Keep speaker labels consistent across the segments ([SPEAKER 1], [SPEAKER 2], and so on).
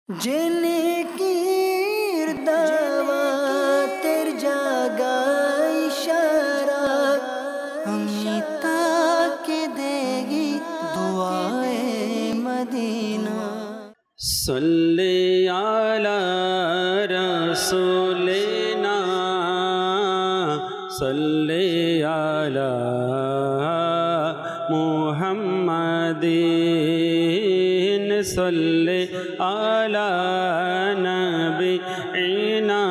[SPEAKER 1] জেনে কির দাওয়াতের জাগাই ইশারা আমি তাকে দেগি দুআয়ে মদিনা।
[SPEAKER 2] সল্লি আলা রাসূলিনা সল্লি আলা মুহাম্মাদিন সল্লি আলা নবিয়িনা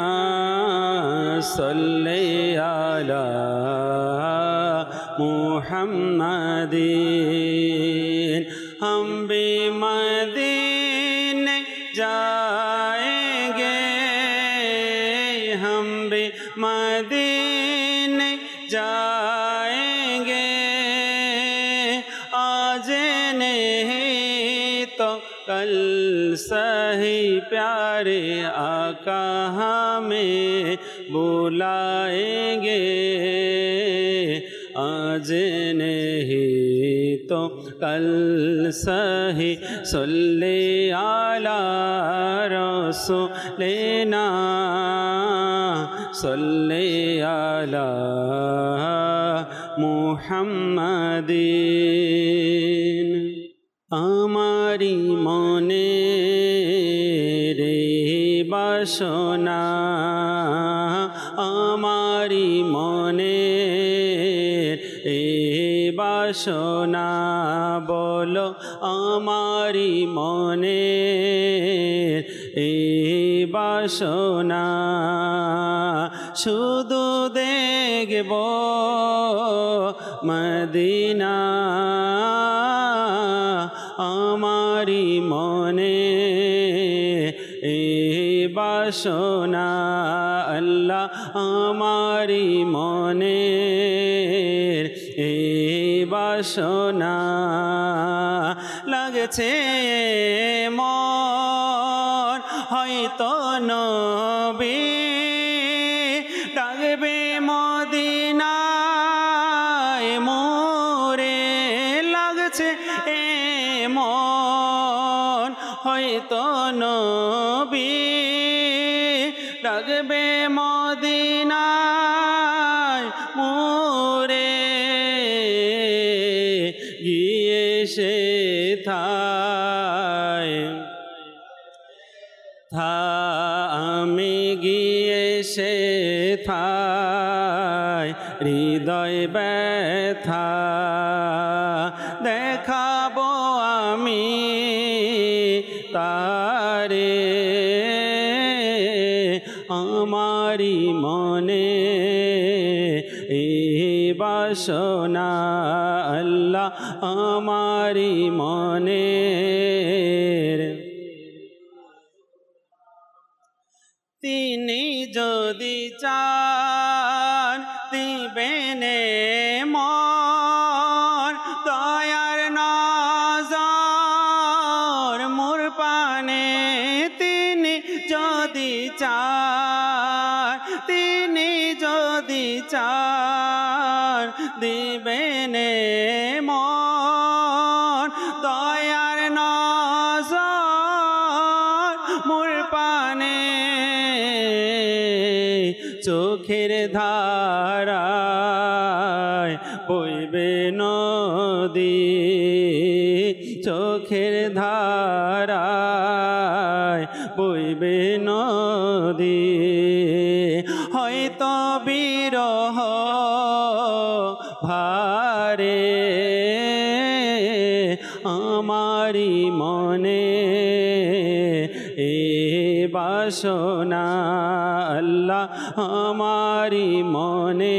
[SPEAKER 2] সল্লি আলা মুহাম্মাদিন। हम भी मदीने जाएंगे, हम भी मदीने जाएंगे, आज नहीं तो कल सही प्यारे आका हमें बुलाएंगे, आज नहीं तो कल सही सल्ले आला रसूलिना सल्ले आला मुहम्मदिन। आमारी मने रे बासना आमारी मने বাসনা বলো আমারি মনে বাসনা শুধু দেখব মদিনা আমারি মনে বাসনা আল্লাহ আমারি মনে বাসনা লাগছে মন হয়তো নবী ডাকবে মদিনায় মোরে লাগছে মন হয়তো নবী ডাকবে মদিনায় মোরে গিয়ে সে আমি গিয়ে সে হৃদয় ব্যথা দেখাবো আমি তারে আমারি মনে বাসনা আল্লাহ আমারি মনে তিনি যদি চান দিবেনে মন দয়ার নজর মোর পানে তিনি যদি চান তিনি যদি চান দিবেনে মন দয়ার নজর মোর পানে চোখের ধারায় বইবে নদী চোখের ধারায় বইবে নদী হয়তো বিরহ ভারে আমারি মনে বাসনা আল্লাহ আমারি মনে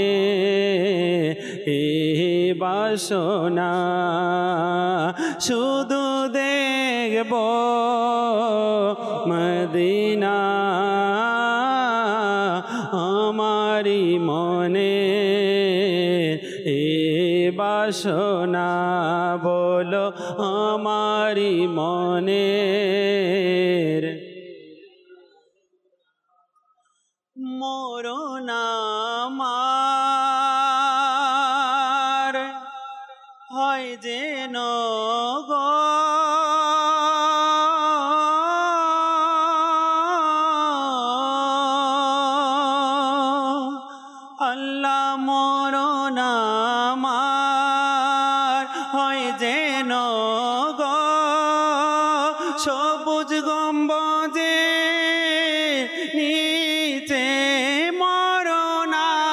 [SPEAKER 2] বাসনা শুধু দেখব মদিনা আমারি মনে বাসনা বলো আমারি মনে মরণ আমার হয় হয় যেন গো সবুজ গম্বুজে নিচে মরণ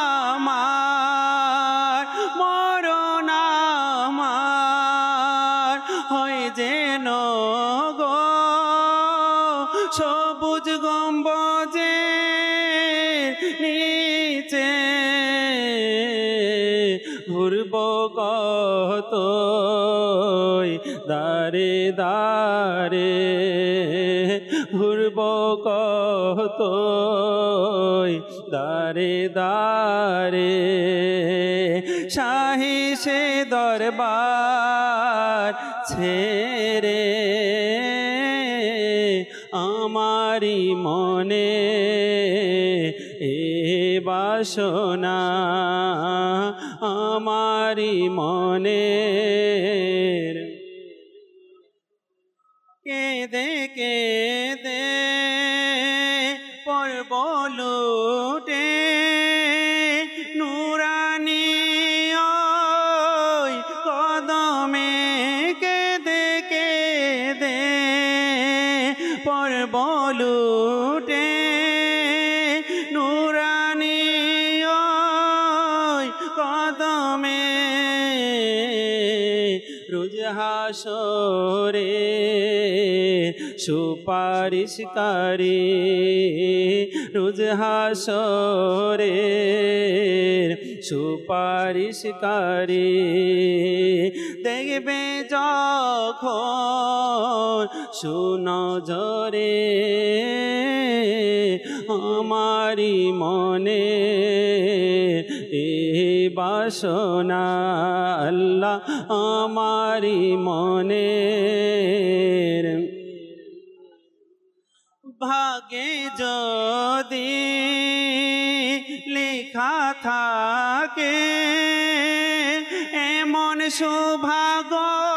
[SPEAKER 2] আমার হয় যেন গো সবুজ গম্বুজে নিচে ঘুরব কত দারে দারে ঘুরব কত দারে দারে শাহী সে দরবার ছেড়ে আমারি মনে এ বাসনা আমারি মনে কেঁদে কেঁদে পড়ব লুটে নুরানি ওই কদমে কেঁদে কেঁদে পড়ব লুটে নুরানি ওই কদমে রোজ হাসরে সুপারিশকারী রোজ হাসরে সুপারিশকারী দেখবে যখন সুনজরে আমারি মনে এ বাসনা আল্লাহ আমারি মনে ভাগে যদি লেখা থাকে এমন সৌভাগ্য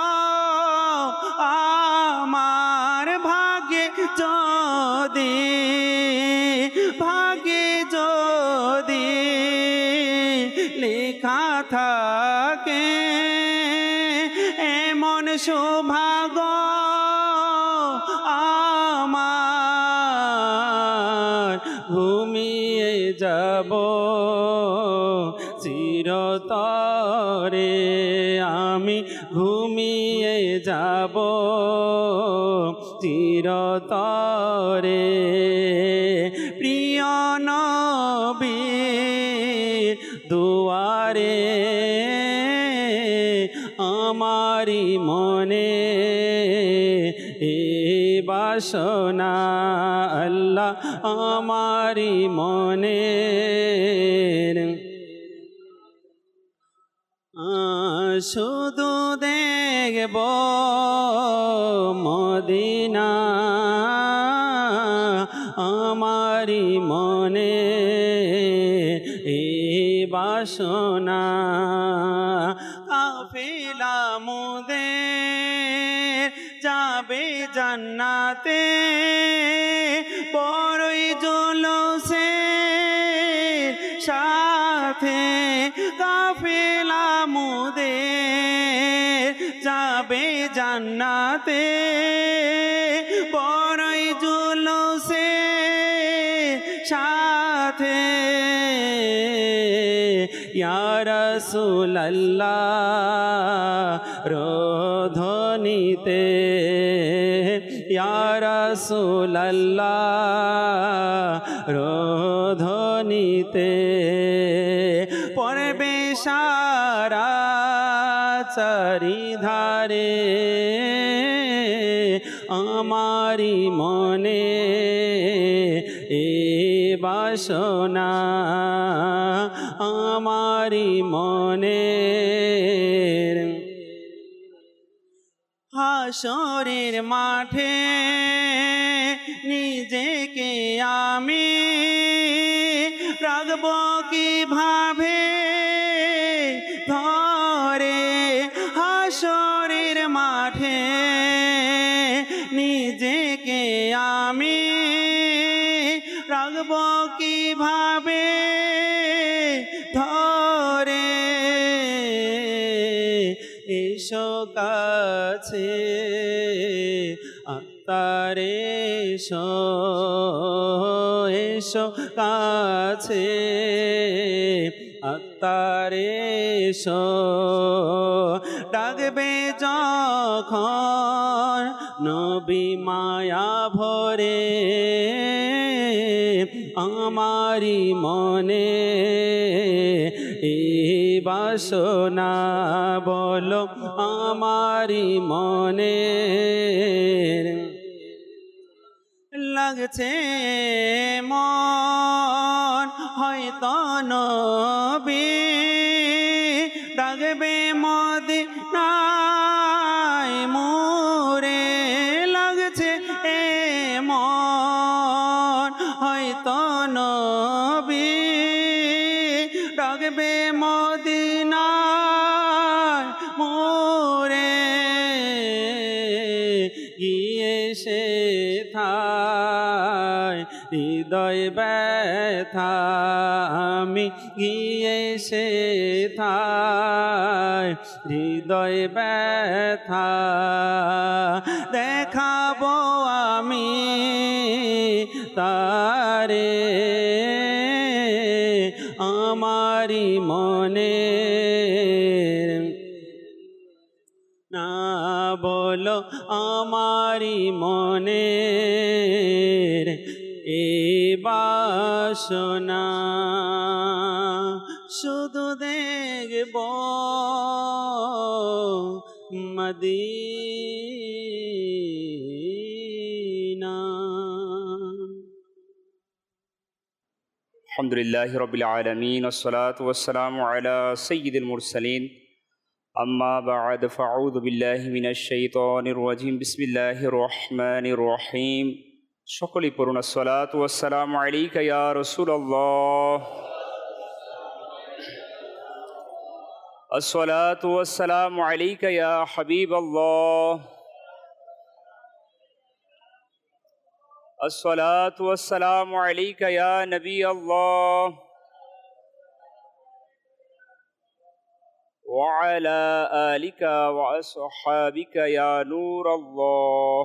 [SPEAKER 2] আমার ভাগে যদি লেখা থাকে এমন সৌভাগ্য আমার ঘুমিয়ে যাব চিরতরে আমি ঘুমিয়ে যাব চিরতরে প্রিয় নবীর দুয়ারে আমারি মনে এ বাসনা আল্লাহ আমারি মনে শুধু দেখব মদিনা আমারি মনে এ বাসনা কাফেলা মুদের যাবে জান্নাতে বড়ই জলসের সাথে কাফেলা মুদের যাবে জান্নাতে বড়ই জলসের সাথে ইয়া রাসূলুল্লাহ রোধনিতে ইয়া রাসূলুল্লাহ রোধনিতে পড়বে সারা চারিধারে আমারি মনে এ বাসনা আমারি মনে হাসরের মাঠে নিজেকে আমি রাখব কিভাবে ধরে হাসরের মাঠে নিজেকে আমি রাখব কিভাবে ধরে এসো কাছে তারে এসো এসো কাছে আত্মারে এসো ডাকবে যখন নবী মায়া ভরে আমারি মনে এই বাসনা বলো আমারি মনে লাগছে মন হয়তো নবী ডাকবে মদিনায় মোরে লাগছে মন হয়তো নবী ডাকবে মদিনায় মোরে গিয়ে সে থায় হৃদয় ব্যথা আমি গিয়ে সে থায় হৃদয় ব্যথা দেখাবো আমি তারে আমারি মনে না বলো আমারি মনে এ বাসনা শুধু দেখব মদিনা।
[SPEAKER 3] আলহামদুলিল্লাহি রাব্বিল আলামিন ওয়াসসালাতু ওয়াসসালামু আলা সাইয়্যিদিল মুরসালিন আম্মা বা'দ ফাআউযু বিল্লাহি মিনাশ শাইতানির রাজিম বিসমিল্লাহির রহমানির রহিম সকলেই পড়ুন আসসালাতু ওয়াসসালামু আলাইকা ইয়া রাসূলুল্লাহ আসসালাতু ওয়াসসালামু আলাইকা ইয়া হাবিবাল্লাহ الصلاة والسلام عليك يا نبي الله وعلى آلك وأصحابك يا نور الله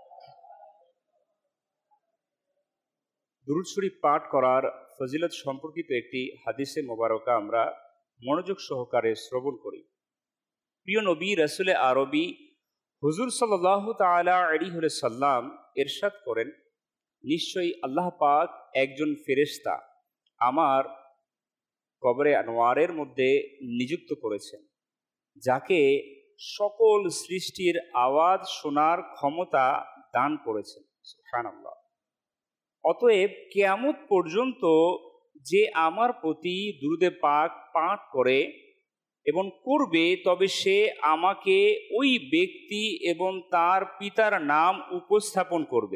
[SPEAKER 3] দুরূদ শরীফ পাঠ করার ফজিলত সম্পর্কিত একটি হাদিসে মোবারকা আমরা মনোযোগ সহকারে শ্রবণ করি। প্রিয় নবী রাসূলে আরবি হুজুর সাল্লাল্লাহু তাআলা আলাইহি ওয়াসাল্লাম ইরশাদ করেন, নিশ্চয়ই আল্লাহ পাক একজন ফেরেশতা আমার কবরে আনোয়ারের মধ্যে নিযুক্ত করেছেন, যাকে সকল সৃষ্টির আওয়াজ শোনার ক্ষমতা দান করেছেন। সুবহানাল্লাহ। অতএব কিয়ামত পর্যন্ত যে আমার প্রতি দুরূদে পাক পাঠ করে এবং করবে, তবে সে আমাকে ওই ব্যক্তি এবং তার পিতার নাম উপস্থাপন করবে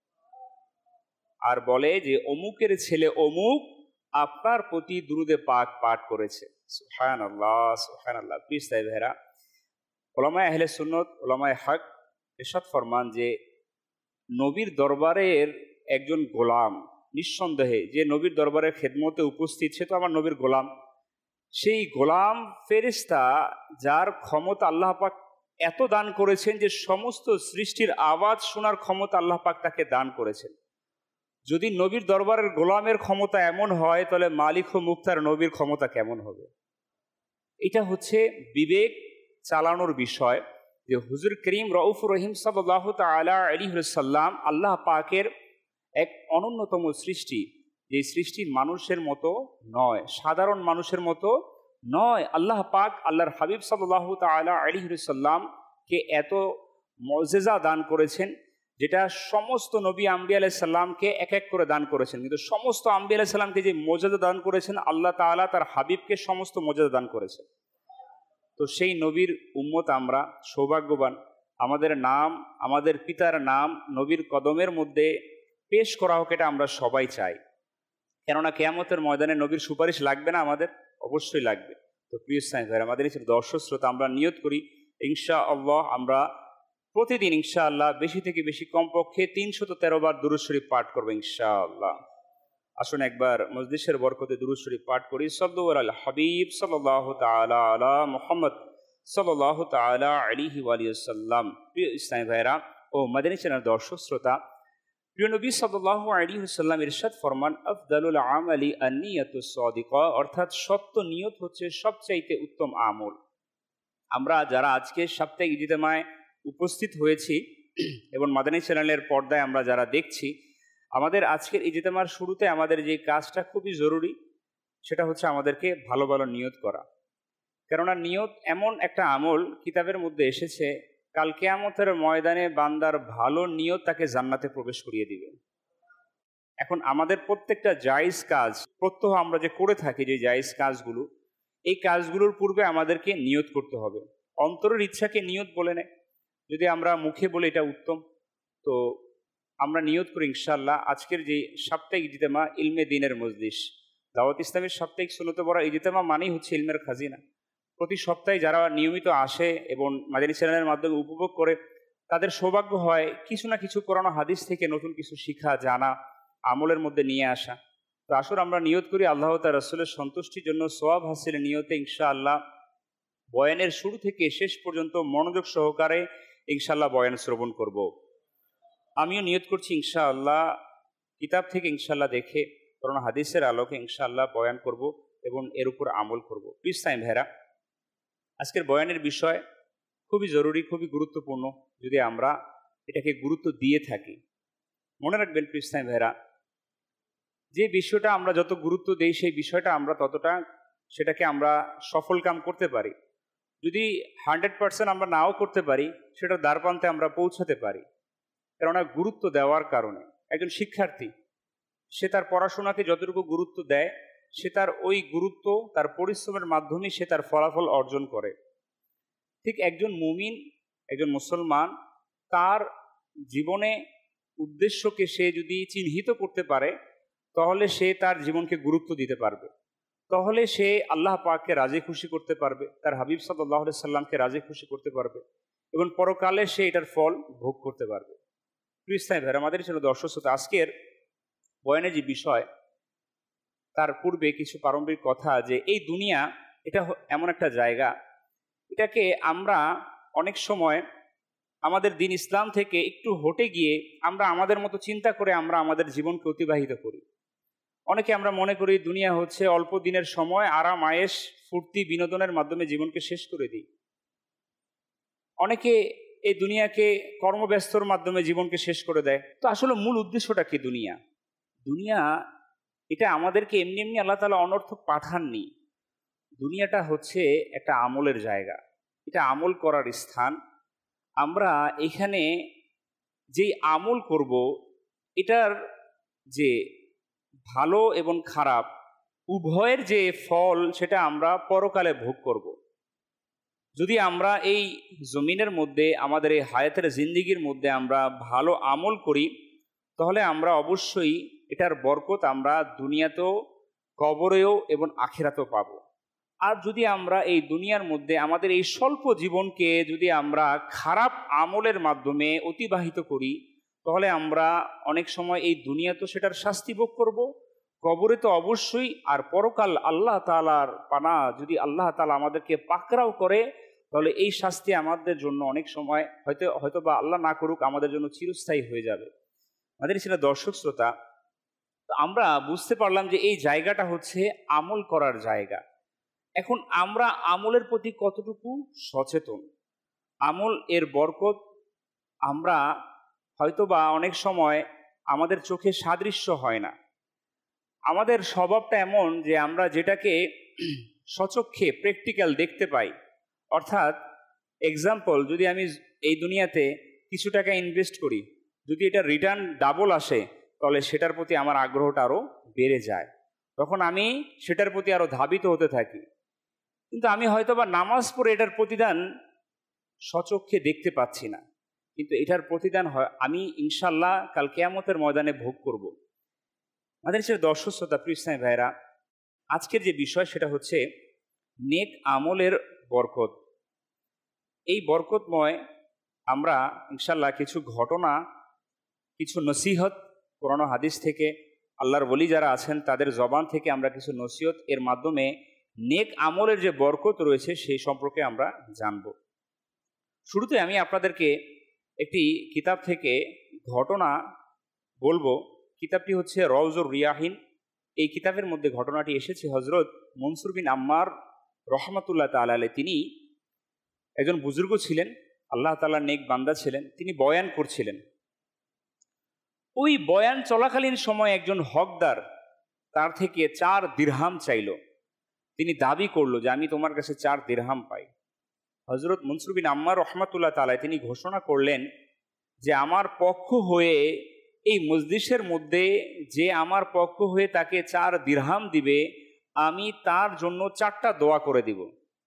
[SPEAKER 3] আর বলে যে অমুকের ছেলে অমুক আপনার প্রতি দুরূদে পাক পাঠ করেছে। সুবহানাল্লাহ সুবহানাল্লাহ। প্লিজ তাই ভাইরা, উলামায়ে আহলে সুন্নাত উলামায়ে হক ইরশাদ ফরমান যে নবীর দরবারের একজন গোলাম, নিঃসন্দেহে যে নবীর দরবারের খেদমতে উপস্থিত সে তো আমার নবীর গোলাম। সেই গোলাম ফেরেশতা যার ক্ষমতা আল্লাহ পাক এত দান করেছেন যে সমস্ত সৃষ্টির আওয়াজ শোনার ক্ষমতা আল্লাহ পাক তাকে দান করেছেন। যদি নবীর দরবারের গোলামের ক্ষমতা এমন হয়, তাহলে মালিক ও মুক্তার নবীর ক্ষমতা কেমন হবে? এটা হচ্ছে বিবেক চালানোর বিষয় যে হুজুর করিম রউফুর রহিম সাল্লাল্লাহু তাআলা আলাইহি ওয়াসাল্লাম আল্লাহ পাকের এক অনন্যতম সৃষ্টি, যে সৃষ্টি মানুষের মতো নয়, সাধারণ মানুষের মতো নয়। আল্লাহ পাক আল্লাহর হাবিব সাল্লাল্লাহু তাআলা আলাইহি ওয়াসাল্লামকে এত মুজিজা দান করেছেন, যেটা সমস্ত নবী আম্বিয়া আলাইহিস সালামকে এক এক করে দান করেছেন। কিন্তু সমস্ত আম্বিয়া আলাইহিস সালামকে যে মুজিজা দান করেছেন, আল্লাহ তাআলা তার হাবিবকে সমস্ত মুজিজা দান করেছেন। তো সেই নবীর উম্মত আমরা সৌভাগ্যবান। আমাদের নাম, আমাদের পিতার নাম নবীর কদমের মধ্যে পেশ করা হোক, এটা আমরা সবাই চাই। কেননা কিয়ামতের ময়দানে নবীর সুপারিশ লাগবে না? আমাদের অবশ্যই লাগবে। তো প্রিয় সাইন ভাই, আমাদের এই দর্শক শ্রোতা, আমরা নিয়ত করি ইনশাআল্লাহ আমরা প্রতিদিন ইনশাআল্লাহ বেশি থেকে বেশি কমপক্ষে 313 বার দুরূদ শরীফ পাঠ করবো ইনশাআল্লাহ। আসুন একবার মজলিসের বরকতে দুরূদ শরীফ পাঠ করি। সাল্লু আলাল হাবিব সাল্লাল্লাহু তাআলা আলা মুহাম্মদ সাল্লাল্লাহু তাআলা আলাইহি ওয়া সাল্লাম। প্রিয় ইসলামী ভাইরা, ও মাদানী চ্যানেল দর্শক শ্রোতা, প্রিয় নবী সাল্লাল্লাহু আলাইহি ওয়াসাল্লাম ইরশাদ ফরমান, আফদালুল আমালি আন-নিয়াতুস সাদিকা, অর্থাৎ সত্য নিয়ত হচ্ছে সবচাইতে উত্তম আমল। আমরা যারা আজকে সাপ্তাহিক ইজতেমায় উপস্থিত হয়েছি এবং মাদানী চ্যানেলের পর্দায় আমরা যারা দেখছি, আমাদের আজকের ইজতেমার শুরুতে আমাদের যে কাজটা খুবই জরুরি, সেটা হচ্ছে আমাদেরকে ভালো ভালো নিয়ত করা। কেননা নিয়ত এমন একটা আমল, কিতাবের মধ্যে এসেছে কাল কিয়ামতের ময়দানে বান্দার ভালো নিয়ত তাকে জান্নাতে প্রবেশ করিয়ে দিবে। এখন আমাদের প্রত্যেকটা জায়েজ কাজ প্রত্যহ আমরা যে করে থাকি, যে জায়েজ কাজগুলো, এই কাজগুলোর পূর্বে আমাদেরকে নিয়ত করতে হবে। অন্তরের ইচ্ছাকে নিয়ত বলে নেয়, যদি আমরা মুখে বলে এটা উত্তম, তো আমরা নিয়ত করি ইনশাআল্লাহ আজকের যে সাপ্তাহিক ইজতেমা ইলমে দ্বীনের মজলিস, দাওয়াত ইসলামের সাপ্তাহিক সুন্নতে পড়া ইজতেমা মানেই হচ্ছে ইলমের খাজিনা। প্রতি সপ্তাহে যারা নিয়মিত আসে এবং মাদানী চ্যানেলের মাধ্যমে উপভোগ করে, তাদের সৌভাগ্য হয় কিছু না কিছু কোরআন হাদিস থেকে নতুন কিছু শিখা, জানা, আমলের মধ্যে নিয়ে আসা। তো আসলে আমরা নিয়ত করি আল্লাহ তাআলা রাসূলের সন্তুষ্টির জন্য সওয়াব হাসিলের নিয়তে ইনশাআল্লাহ বয়ানের শুরু থেকে শেষ পর্যন্ত মনোযোগ সহকারে ইনশাআল্লাহ বয়ান শ্রবণ করব। আমিও নিয়ত করছি ইনশাআল্লাহ কিতাব থেকে ইনশাআল্লাহ দেখে কোরআন হাদিসের আলোকে ইনশাআল্লাহ বয়ান করব এবং এর উপর আমল করব। প্লিজ সাইম ভাইরা, আজকের বয়ানের বিষয় খুবই জরুরি, খুবই গুরুত্বপূর্ণ যদি আমরা এটাকে গুরুত্ব দিয়ে থাকি। মনে রাখবেন প্লিজ সাইম ভাইরা, যে বিষয়টা আমরা যত গুরুত্ব দেই সেই বিষয়টা আমরা ততটা সেটাকে আমরা সফল কাম করতে পারি। যদি 100% আমরা নাও করতে পারি, সেটা দ্বারপ্রান্তে আমরা পৌঁছাতে পারি। কেননা গুরুত্ব দেওয়ার কারণে একজন শিক্ষার্থী সে তার পড়াশোনাকে যতটুকু গুরুত্ব দেয়, সে তার ওই গুরুত্ব তার পরিশ্রমের মাধ্যমে সে তার ফলাফল অর্জন করে। ঠিক একজন মুমিন, একজন মুসলমান তার জীবনে উদ্দেশ্যকে সে যদি চিহ্নিত করতে পারে, তাহলে সে তার জীবনকে গুরুত্ব দিতে পারবে, তাহলে সে আল্লাহ পাককে রাজি খুশি করতে পারবে, তার হাবিব সাল্লাল্লাহু আলাইহি সাল্লামকে রাজি খুশি করতে পারবে এবং পরকালে সে এটার ফল ভোগ করতে পারবে। প্রিয় ভাইরা, আমাদের ছিল দর্শক শ্রোতা, আজকের বয়ানের যে বিষয় তার পূর্বে কিছু প্রারম্ভিক কথা, যে এই দুনিয়া এটা এমন একটা জায়গা, এটাকে আমরা অনেক সময় আমাদের দিন ইসলাম থেকে একটু হটে গিয়ে আমরা আমাদের মতো চিন্তা করে আমরা আমাদের জীবনকে অতিবাহিত করি। অনেকে আমরা মনে করি দুনিয়া হচ্ছে অল্প দিনের সময়, আরাম আয়েশ ফুর্তি বিনোদনের মাধ্যমে জীবনকে শেষ করে দিই। অনেকে এই দুনিয়াকে কর্মব্যস্তর মাধ্যমে জীবনকে শেষ করে দেয়। তো আসলে মূল উদ্দেশ্যটা কি? দুনিয়া এটা আমাদেরকে এমনি এমনি আল্লাহ তাআলা অনর্থক পাঠাননি। দুনিয়াটা হচ্ছে একটা আমলের জায়গা, এটা আমল করার স্থান। আমরা এখানে যেই আমল করব, এটার যে ভালো এবং খারাপ উভয়ের যে ফল, সেটা আমরা পরকালে ভোগ করব। যদি আমরা এই জমিনের মধ্যে আমাদের এই হায়াতের জিন্দিগির মধ্যে আমরা ভালো আমল করি, তাহলে আমরা অবশ্যই এটার বরকত আমরা দুনিয়াতেও, কবরেও এবং আখিরাতেও পাব। আর যদি আমরা এই দুনিয়ার মধ্যে আমাদের এই স্বল্প জীবনকে যদি আমরা খারাপ আমলের মাধ্যমে অতিবাহিত করি, তাহলে আমরা অনেক সময় এই দুনিয়াতেও সেটার শাস্তি ভোগ করব, কবরে তো অবশ্যই, আর পরকাল আল্লাহ তাআলার পানা যদি আল্লাহ তাআলা আমাদেরকে পাকড়াও করে, তাহলে এই শাস্তি আমাদের জন্য অনেক সময় হয়তো বা আল্লাহ না করুক আমাদের জন্য চিরস্থায়ী হয়ে যাবে। আমাদের ছিল দর্শক শ্রোতা, তো আমরা বুঝতে পারলাম যে এই জায়গাটা হচ্ছে আমল করার জায়গা। এখন আমরা আমলের প্রতি কতটুকু সচেতন, আমল এর বরকত আমরা হয়তোবা অনেক সময় আমাদের চোখে সাদৃশ্য হয় না। আমাদের স্বভাবটা এমন যে আমরা যেটাকে স্বচক্ষে প্র্যাকটিক্যাল দেখতে পাই, অর্থাৎ এক্সাম্পল, যদি আমি এই দুনিয়াতে কিছু টাকা ইনভেস্ট করি, যদি এটা রিটার্ন ডাবল আসে, তাহলে সেটার প্রতি আমার আগ্রহটা আরও বেড়ে যায়, তখন আমি সেটার প্রতি আরও ধাবিত হতে থাকি। কিন্তু আমি হয়তোবা নামাজ পড়ে এটার প্রতিদান স্বচক্ষে দেখতে পাচ্ছি না, কিন্তু এটার প্রতিদান আমি ইনশাল্লাহ কাল কিয়ামতের ময়দানে ভোগ করব। আমাদের সে দর্শক শ্রোতা, প্রিয় ইসলামী ভাইরা, আজকের যে বিষয় সেটা হচ্ছে নেক আমলের বরকত। এই বরকতময় আমরা ইনশাল্লাহ কিছু ঘটনা, কিছু নসিহত কোরআন হাদিস থেকে, আল্লাহর ওলি যারা আছেন তাদের জবান থেকে আমরা কিছু নসিহত এর মাধ্যমে নেক আমলের যে বরকত রয়েছে সেই সম্পর্কে আমরা জানব। শুরুতে আমি আপনাদেরকে একটি কিতাব থেকে ঘটনা বলবো। কিতাবটি হচ্ছে রওজুর রিয়াহিন। এই কিতাবের মধ্যে ঘটনাটি এসেছে হজরত মনসুর বিন আম্মার রহমতুল্লাহ তাআলা আলাইহি। তিনি একজন বুজুর্গ ছিলেন, আল্লাহ তাআলার নেক বান্দা ছিলেন। তিনি বয়ান করছিলেন। ওই বয়ান চলাকালীন সময় একজন হকদার তার থেকে 4 দিরহাম চাইল। তিনি দাবি করলো যে আমি তোমার কাছে 4 দিরহাম পাই। হজরত মনসুর বিন আম্মার রহমতুল্লাহ তাআলা তিনি ঘোষণা করলেন যে আমার পক্ষ হয়ে এই মজলিসের মধ্যে যে আমার পক্ষ হয়ে তাকে 4 দিরহাম দিবে, আমি তার জন্য 4টা দোয়া করে দিব।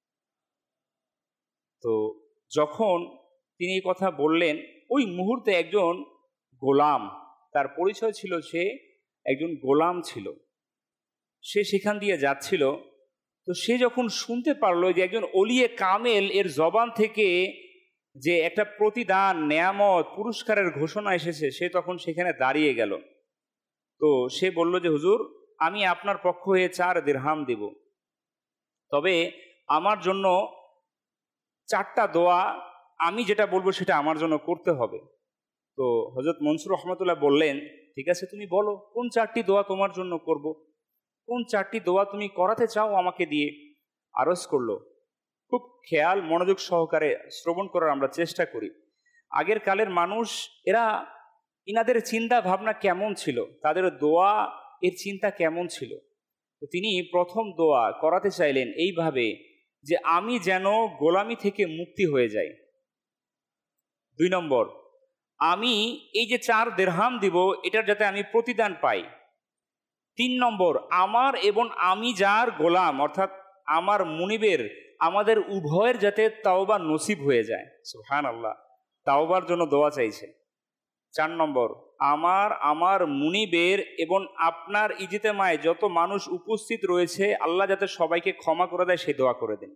[SPEAKER 3] তো যখন তিনি এই কথা বললেন, ওই মুহূর্তে একজন গোলাম, তার পরিচয় ছিল সে একজন গোলাম ছিল, সে সেখান দিয়ে যাচ্ছিল। তো সে যখন শুনতে পারলো যে একজন ওলিয়ে কামেল এর জবান থেকে যে একটা প্রতিদান, নেয়ামত, পুরস্কারের ঘোষণা এসেছে, সে তখন সেখানে দাঁড়িয়ে গেল। তো সে বলল যে হুজুর, আমি আপনার পক্ষ হয়ে 4 দিরহাম দেব, তবে আমার জন্য 4টা দোয়া, আমি যেটা বলবো সেটা আমার জন্য করতে হবে। তো হযরত মনসুর রহমতুল্লাহ বললেন, ঠিক আছে, তুমি বলো কোন 4টি দোয়া তোমার জন্য করব, কোন 4টি দোয়া তুমি করাতে চাও আমাকে দিয়ে। আরজ করলো। খুব খেয়াল মনোযোগ সহকারে শ্রবণ করার আমরা চেষ্টা করি। আগের কালের মানুষ, ইনাদের চিন্তা ভাবনা কেমন ছিল, তাদের দোয়া এর চিন্তা কেমন ছিল। তো তিনি প্রথম দোয়া করাতে চাইলেন এইভাবে যে আমি যেন গোলামি থেকে মুক্তি হয়ে যাই। 2 নম্বর, আমি এই যে 4 দিরহাম দিব এটার যাতে আমি প্রতিদান পাই। 3 নম্বর, আমার এবং আমি যার গোলাম অর্থাৎ আমার মুনিবের, আমাদের উভয়ের যাতে তাওবা নসিব হয়ে যায়। সুবহানাল্লাহ, তাওবার জন্য দোয়া চাইছে। 4 নম্বর, আমার মুনিবের এবং আপনার ইজতেমায় যত মানুষ উপস্থিত রয়েছে, আল্লাহ যাতে সবাইকে ক্ষমা করে দেয় সেই দোয়া করে দিন।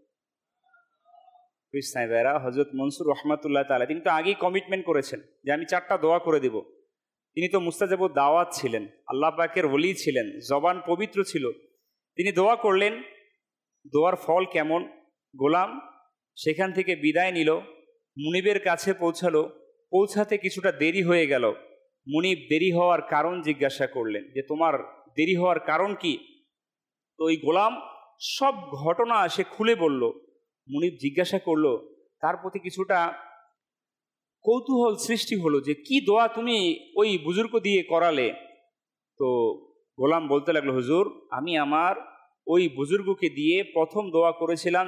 [SPEAKER 3] হযরত মনসুর রহমতুল্লাহ তাআলা তিনি তো আগেই কমিটমেন্ট করেছেন যে আমি 4টা দোয়া করে দিব। তিনি তো মুস্তাজাবুদ দাওয়াত ছিলেন, আল্লাহ পাকের ওলি ছিলেন, জবান পবিত্র ছিল। তিনি দোয়া করলেন। দোয়ার ফল কেমন? গোলাম সেখান থেকে বিদায় নিল, মুনিবের কাছে পৌঁছালো। পৌঁছাতে কিছুটা দেরি হয়ে গেল। মুনিব দেরি হওয়ার কারণ জিজ্ঞাসা করলেন যে তোমার দেরি হওয়ার কারণ কি? তো ওই গোলাম সব ঘটনা সে খুলে বলল। মুনিব জিজ্ঞাসা করলো, তার প্রতি কিছুটা কৌতূহল সৃষ্টি হলো যে কি দোয়া তুমি ওই বুজুর্গ দিয়ে করালে। তো গোলাম বলতে লাগলো, হুজুর, আমি আমার ওই বুজুর্গকে দিয়ে প্রথম দোয়া করেছিলাম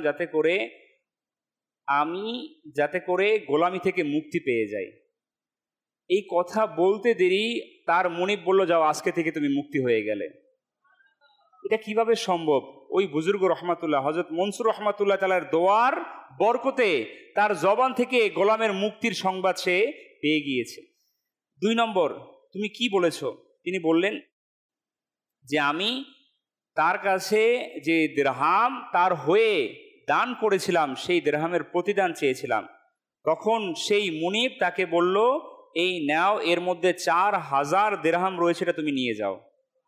[SPEAKER 3] যাতে করে গোলামি থেকে মুক্তি পেয়ে যাই। এই কথা বলতে দেরি তার মুনিব বলল, যাও, আজকে থেকে তুমি মুক্তি হয়ে গেলে। এটা কিভাবে সম্ভব? ওই বুজুর্গ রহমাতুল্লাহ হযরত মনসুর রহমাতুল্লাহ তাআলার দোয়ার বরকতে তার জবান থেকে গোলামের মুক্তির সংবাদ সে পেয়ে গিয়েছে। 2 নম্বর, তুমি কি বলেছো? তিনি বললেন যে আমি তার কাছে যে দিরহাম তার হয়ে দান করেছিলাম সেই দিরহামের প্রতিদান চেয়েছিলাম। তখন সেই মুনিব তাকে বলল, এই নাও, এর মধ্যে 4000 দিরহাম রয়েছে, এটা তুমি নিয়ে যাও।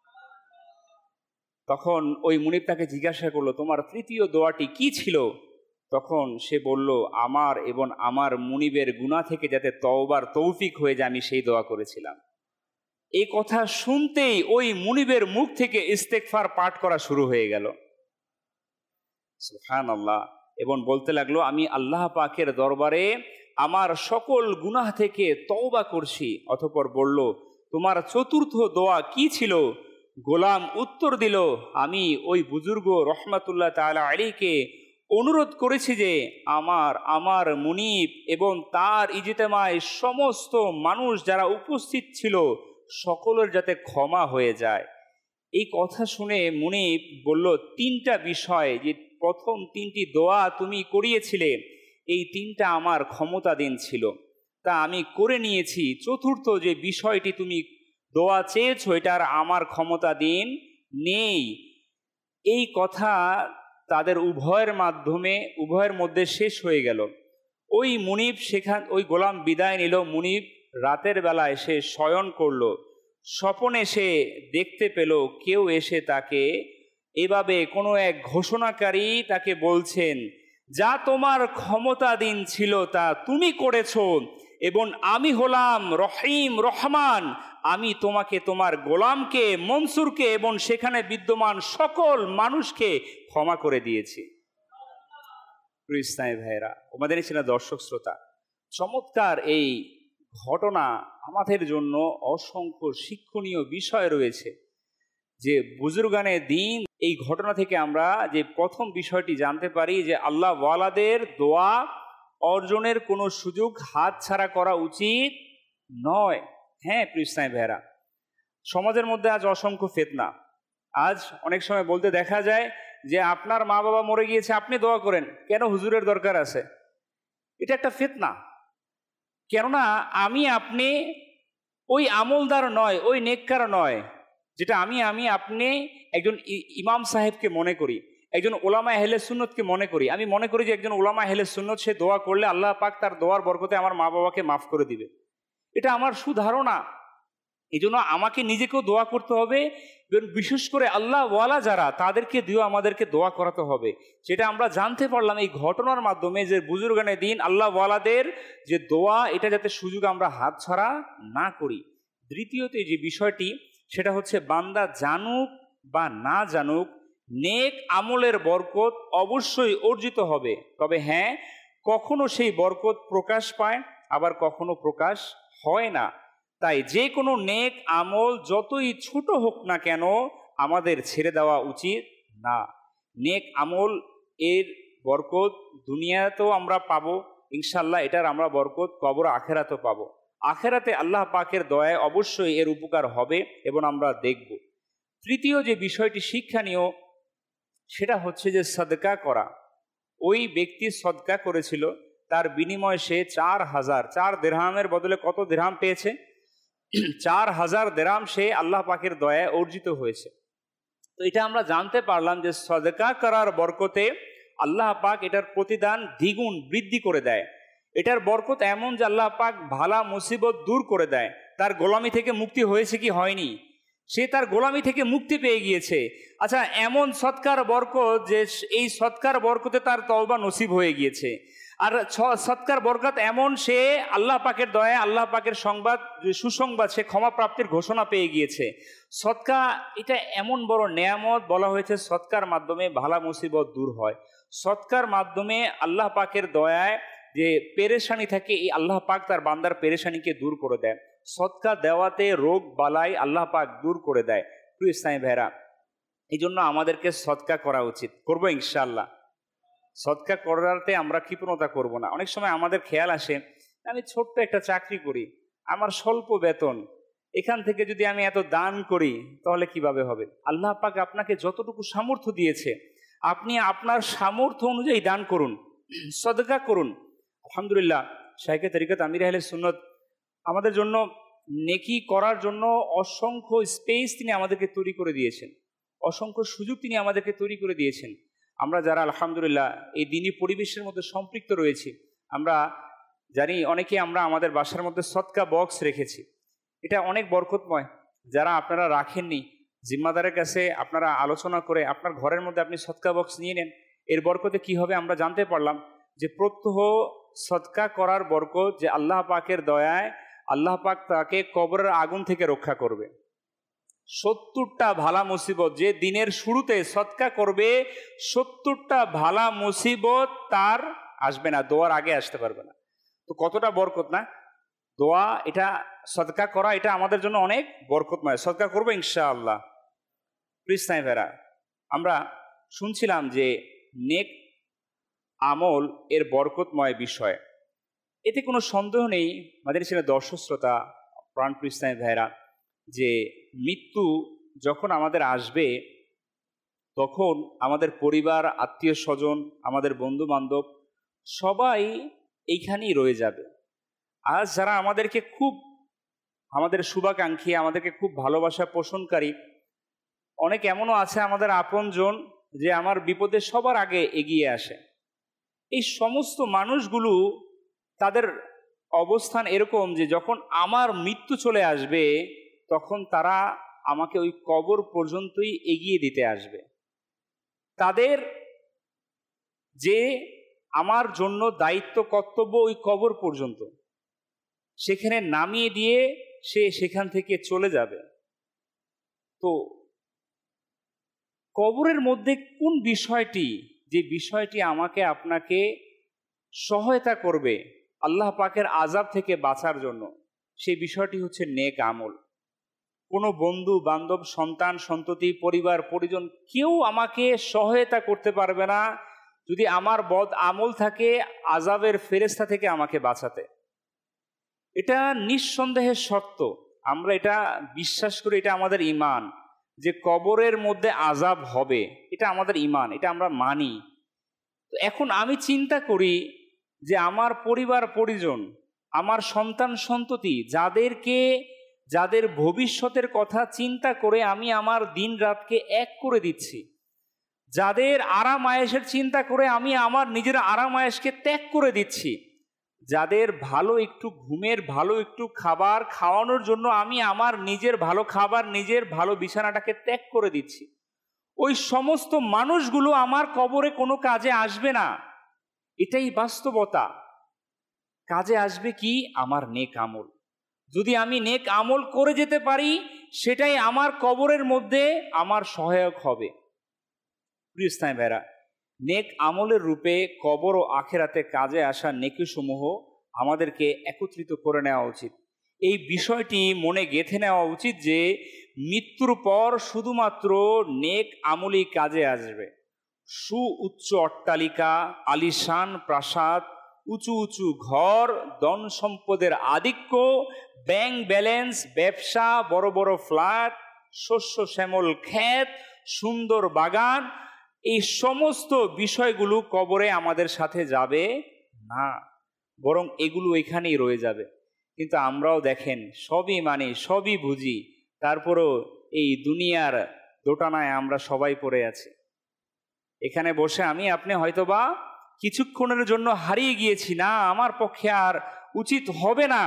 [SPEAKER 3] তখন ওই মুনিব তাকে জিজ্ঞাসা করলো, তোমার তৃতীয় দোয়াটি কি ছিল? তখন সে বলল, আমার এবং আমার মুনিবের গুনাহ থেকে যাতে তওবার তৌফিক হয়ে যায়, আমি সেই দোয়া করেছিলাম। এই কথা শুনতেই ওই মুনিবের মুখ থেকে ইস্তেগফার পাঠ করা শুরু হয়ে গেল। সুবহানাল্লাহ। এবং বলতে লাগলো, আমি আল্লাহ পাকের দরবারে আমার সকল গুনাহ থেকে তওবা করছি। অতঃপর বলল, তোমার চতুর্থ দোয়া কি ছিল? গোলাম উত্তর দিল, আমি ওই বুজুর্গ রহমাতুল্লাহ তাআলা আলাইহিকে অনুরোধ করেছি যে আমার মুনিব এবং তার ইজতেমায় সমস্ত মানুষ যারা উপস্থিত ছিল সকলের যাতে ক্ষমা হয়ে যায়। এই কথা শুনে মুনিব বলল, 3টা বিষয়, যে প্রথম 3টি দোয়া তুমি করিয়েছিলে, এই 3টা আমার ক্ষমতাধীন ছিল, তা আমি করে নিয়েছি। চতুর্থ যে বিষয়টি তুমি দোয়া চেয়েছো, এটার আমার ক্ষমতাধীন নেই। এই কথা তাদের উভয়ের মধ্যে শেষ হয়ে গেল। ওই গোলাম বিদায় নিল। মুনিব রাতের বেলায় সে শয়ন করলো। স্বপনে সে দেখতে পেল কেউ এসে তাকে এভাবে কোনো এক ঘোষণাকারী তাকে বলছেন, যা তোমার ক্ষমতাধীন ছিল তা তুমি করেছো, এবং আমি হলাম রহিম রহমান, আমি তোমাকে, তোমার গোলামকে, মনসুরকে এবং সেখানে বিদ্যমান সকল মানুষকে ক্ষমা করে দিয়েছি। প্রিয় ইসলামী ভাইয়েরা, আমাদের ছিল দর্শক শ্রোতা, চমৎকার এই ঘটনা আমাদের জন্য অসংখ্য শিক্ষণীয় বিষয় রয়েছে। যে বুজুর্গানে দিন, এই ঘটনা থেকে আমরা যে প্রথম বিষয়টি জানতে পারি যে আল্লাহ ওয়ালাদের দোয়া অর্জনের কোনো সুযোগ হাত ছাড়া করা উচিত নয়। হ্যাঁ প্রিয় ইসলামী ভাইয়েরা, সমাজের মধ্যে আজ অসংখ্য ফিতনা। আজ অনেক সময় বলতে দেখা যায় যে আপনার মা বাবা মরে গিয়েছে, আপনি দোয়া করেন, কেন হুজুরের দরকার আছে? এটা একটা ফিতনা। কেননা আমি আপনি ওই আমলদার নয়, ওই নেককার নয়, যেটা আমি আপনি একজন ইমাম সাহেবকে মনে করি, একজন ওলামা আহলে সুন্নতকে মনে করি। আমি মনে করি যে একজন ওলামা আহলে সুন্নত, সে দোয়া করলে আল্লাহ পাক তার দোয়ার বরকতে আমার মা বাবাকে মাফ করে দিবে। এটা আমার সুধারণা। এই জন্য আমাকে নিজেকেও দোয়া করতে হবে, বিশেষ করে আল্লাহ ওয়ালা যারা, তাদেরকে দিয়েও আমাদেরকে দোয়া করাতে হবে। সেটা আমরা জানতে পারলাম এই ঘটনার মাধ্যমে, যে বুজুর্গানে দিন আল্লাহ ওয়ালাদের যে দোয়া, এটা যাতে সুযোগ আমরা হাত ছাড়া না করি। দ্বিতীয়ত যে বিষয়টি, সেটা হচ্ছে বান্দা জানুক বা না জানুক, নেক আমলের বরকত অবশ্যই অর্জিত হবে। তবে হ্যাঁ, কখনো সেই বরকত প্রকাশ পায়, আবার কখনো প্রকাশ হয় না। তাই যে কোনো নেক আমল যতই ছোট হোক না কেন, আমাদের ছেড়ে দেওয়া উচিত না। নেক আমল এর বরকত দুনিয়াতেও আমরা পাবো ইনশাল্লাহ, এটার আমরা বরকত কবর আখেরাতেও পাবো। আখেরাতে আল্লাহ পাকের দয়ায় অবশ্যই এর উপকার হবে এবং আমরা দেখব। তৃতীয় যে বিষয়টি শিক্ষণীয়, সেটা হচ্ছে যে সদকা করা। ওই ব্যক্তি সদকা করেছিল, তার বিনিময়ে সে 4 দিরহামের বদলে কত দিরহাম পেয়েছে? 4000 দিরহাম সে আল্লাহ পাকের দয়ায় অর্জিত হয়েছে। তো এটা আমরা জানতে পারলাম যে সদকা করার বরকতে আল্লাহ পাক এটার প্রতিদান দ্বিগুণ বৃদ্ধি করে দেয়। এটার বরকত এমন যে আল্লাহ পাক ভালা মুসিবত দূর করে দেয়। তার গোলামি থেকে মুক্তি হয়েছে কি হয়নি? সে তার গোলামি থেকে মুক্তি পেয়ে গিয়েছে। আচ্ছা, এমন সৎকার বরকত যে এই সৎকার বরকতে তার তওবা নসিব হয়ে গিয়েছে। আর সৎকার বরকত এমন, সে আল্লাহ পাকের দয়া, আল্লাহ পাকের সুসংবাদ, সে ক্ষমা প্রাপ্তির ঘোষণা পেয়ে গিয়েছে। সৎকা এটা এমন বড় নেয়ামত, বলা হয়েছে সৎকার মাধ্যমে ভালা মুসিবত দূর হয়। সৎকার মাধ্যমে আল্লাহ পাকের দয়ায় যে পেরেশানি থাকে, এই আল্লাহ পাক তার বান্দার পেরেশানিকে দূর করে দেয়। সৎকা দেওয়াতে রোগ বালাই আল্লাহ পাক দূর করে দেয়। প্রিয় ইসলামী ভাইরা, এই জন্য আমাদেরকে সৎকা করা উচিত, করবো ইনশাআল্লাহ। সৎকা করাতে আমরা কৃপণতা করব না। অনেক সময় আমাদের খেয়াল আসে, আমি ছোট্ট একটা চাকরি করি, আমার স্বল্প বেতন, এখান থেকে যদি আমি এত দান করি তাহলে কিভাবে হবে? আল্লাহ পাক আপনাকে যতটুকু সামর্থ্য দিয়েছে, আপনি আপনার সামর্থ্য অনুযায়ী দান করুন, সদকা করুন। আলহামদুলিল্লাহ, শাইখে তরিকত আমির আহলে সুন্নত আমাদের জন্য নেকি করার জন্য অসংখ্য স্পেস তিনি আমাদেরকে তৈরি করে দিয়েছেন, অসংখ্য সুযোগ তিনি আমাদেরকে তৈরি করে দিয়েছেন। আমরা যারা আলহামদুলিল্লাহ এই দিনী পরিবেশের মধ্যে সম্পৃক্ত রয়েছি, আমরা জানি অনেকে আমরা আমাদের বাসার মধ্যে সদকা বক্স রেখেছি। এটা অনেক বরকতময়। যারা আপনারা রাখেননি, জিম্মাদারের কাছে আপনারা আলোচনা করে আপনার ঘরের মধ্যে আপনি সদকা বক্স নিয়ে নেন। এর বরকতে কি হবে আমরা জানতে পারলাম যে প্রত্যহ সদকা করার বরকত, যে আল্লাহ পাকের দয়ায় আল্লাহ পাক তাকে কবরের আগুন থেকে রক্ষা করবে। 70টা ভালা মুসিবত, যে দিনের শুরুতে সদকা করবে 70টা ভালা মুসিবত তার আসবে না, দোয়ার আগে আসতে পারবে না। তো কতটা বরকত না দোয়া, এটা সদকা করা, এটা আমাদের জন্য অনেক বরকতময়। সদকা করবো ইনশাআল্লাহ। প্রিয় ইসলামী ভাইরা, আমরা শুনছিলাম যে নেক আমল এর বরকতময় বিষয়, এতে কোনো সন্দেহ নেই। আমাদের ছিল দর্শক শ্রোতা, প্রাণপ্রিয় ইসলামী ভাইরা, যে মৃত্যু যখন আমাদের আসবে, তখন আমাদের পরিবার, আত্মীয় স্বজন, আমাদের বন্ধু বান্ধব সবাই এইখানেই রয়ে যাবে। আজ যারা আমাদেরকে খুব, আমাদের শুভাকাঙ্ক্ষী, আমাদেরকে খুব ভালোবাসা পোষণকারী, অনেক এমনও আছে আমাদের আপনজন, যে আমার বিপদে সবার আগে এগিয়ে আসে। এই সমস্ত মানুষগুলো, তাদের অবস্থান এরকম যে যখন আমার মৃত্যু চলে আসবে, তখন তারা আমাকে ওই কবর পর্যন্তই এগিয়ে দিতে আসবে। তাদের যে আমার জন্য দায়িত্ব কর্তব্য ওই কবর পর্যন্ত। সেখানে নামিয়ে দিয়ে সে সেখান থেকে চলে যাবে। তো কবরের মধ্যে কোন বিষয়টি, যে বিষয়টি আমাকে আপনাকে সহায়তা করবে আল্লাহ পাকের আযাব থেকে বাঁচার জন্য, সেই বিষয়টি হচ্ছে নেক আমল। কোনো বন্ধু বান্ধব, সন্তান সন্ততি, পরিবার পরিজন কেউ আমাকে সহায়তা করতে পারবে না যদি আমার বদ আমল থাকে আযাবের ফেরেশতা থেকে আমাকে বাঁচাতে। এটা নিঃসন্দেহে সত্য, আমরা এটা বিশ্বাস করি, এটা আমাদের ঈমান যে কবরের মধ্যে আযাব হবে, এটা আমাদের ঈমান, এটা আমরা মানি। তো এখন আমি চিন্তা করি যে আমার পরিবার পরিজন, আমার সন্তান সন্ততি, যাদের ভবিষ্যতের কথা চিন্তা করে আমি আমার দিন রাতকে এক করে দিচ্ছি, যাদের আরাম আয়েশের চিন্তা করে আমি আমার নিজের আরাম আয়েশকে ত্যাগ করে দিচ্ছি, যাদের ভালো একটু ঘুমের, ভালো একটু খাবার খাওয়ানোর জন্য আমি আমার নিজের ভালো খাবার, নিজের ভালো বিছানাটাকে ত্যাগ করে দিচ্ছি, ওই সমস্ত মানুষগুলো আমার কবরে কোনো কাজে আসবে না। এটাই বাস্তবতা। কাজে আসবে কি? আমার নেক আমল। যদি আমি নেক আমল করে যেতে পারি, সেটাই আমার কবরের মধ্যে আমার সহায়ক হবে। প্রিয় ইসলামী ভাইরা, নেক আমলের রূপে কবর ও আখেরাতে কাজে আসা নেকিসমূহ আমাদেরকে একত্রিত করে নেওয়া উচিত। এই বিষয়টি মনে গেঁথে নেওয়া উচিত যে মৃত্যুর পর শুধুমাত্র নেক আমলই কাজে আসবে। উচ্চ অট্টালিকা, আলিশান প্রাসাদ, উঁচু উঁচু ঘর, ধন সম্পদের আধিক্য, ব্যাংক ব্যালেন্স, ব্যবসা, বড় বড় ফ্ল্যাট, শস্য শ্যামল ক্ষেত, সুন্দর বাগান, এই সমস্ত বিষয়গুলো কবরে আমাদের সাথে যাবে না, বরং এগুলো এখানেই রয়ে যাবে। কিন্তু আমরাও দেখেন সবই মানি, সবই বুঝি, তারপরও এই দুনিয়ার দোটানায় আমরা সবাই পড়ে আছি। এখানে বসে আমি আপনি হয়তোবা কিছুক্ষণের জন্য হারিয়ে গিয়েছি, না আমার পক্ষে আর উচিত হবে না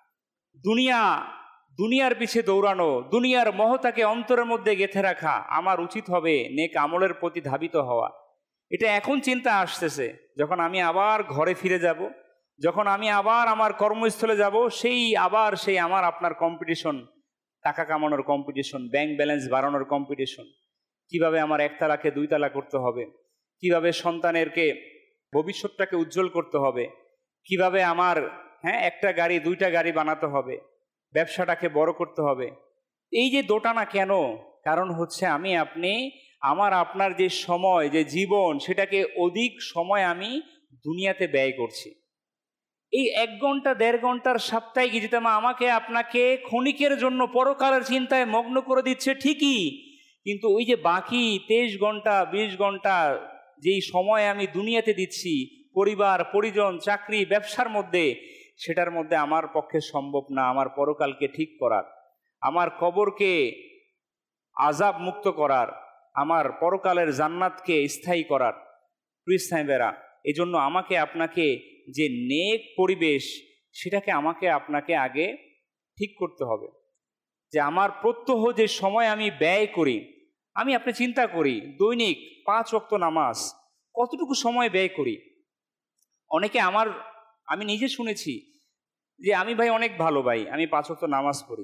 [SPEAKER 3] দুনিয়ার পিছে দৌড়ানো, দুনিয়ার মহতাকে অন্তরের মধ্যে গেঁথে রাখা, আমার উচিত হবে নেক আমলের প্রতি ধাবিত হওয়া। এটা এখন চিন্তা আসতেছে, যখন আমি আবার ঘরে ফিরে যাব, যখন আমি আবার আমার কর্মস্থলে যাব, সেই আমার আপনার কম্পিটিশন, টাকা কামানোর কম্পিটিশন, ব্যাংক ব্যালেন্স বাড়ানোর কম্পিটিশন, কিভাবে আমার একতলাকে দুইতলা করতে হবে, কিভাবে সন্তানেরকে ভবিষ্যৎটাকে উজ্জ্বল করতে হবে, কিভাবে আমার একটা গাড়ি দুইটা গাড়ি বানাতে হবে, ব্যবসাটাকে বড় করতে হবে। এই যে দোটানা কেন? কারণ হচ্ছে আমি আপনি আমার আপনার যে সময়, যে জীবন, সেটাকে অধিক সময় আমি দুনিয়াতে ব্যয় করছি। এই 1 ঘন্টা 1.5 ঘন্টার সাপ্তাহিক ইজতেমা আমাকে আপনাকে ক্ষণিকের জন্য পরকালের চিন্তায় মগ্ন করে দিচ্ছে ঠিকই, কিন্তু ওই যে বাকি 23 ঘন্টা 20 ঘন্টা যেই সময় আমি দুনিয়াতে দিচ্ছি পরিবার পরিজন, চাকরি, ব্যবসার মধ্যে, সেটার মধ্যে আমার পক্ষে সম্ভব না আমার পরকালকে ঠিক করার, আমার কবরকে আযাব মুক্ত করার, আমার পরকালের জান্নাতকে স্থায়ী করার। প্রিয় ইসলামীরা, এই জন্য আমাকে আপনাকে যে নেক পরিবেশ, সেটাকে আমাকে আপনাকে আগে ঠিক করতে হবে। যে আমার প্রত্যহ যে সময় আমি ব্যয় করি, আমি আপনি চিন্তা করি দৈনিক 5 ওয়াক্ত নামাজ কতটুকু সময় ব্যয় করি। অনেকে আমি নিজে শুনেছি যে আমি ভাই অনেক ভালো ভাই, আমি 5 ওয়াক্ত নামাজ পড়ি।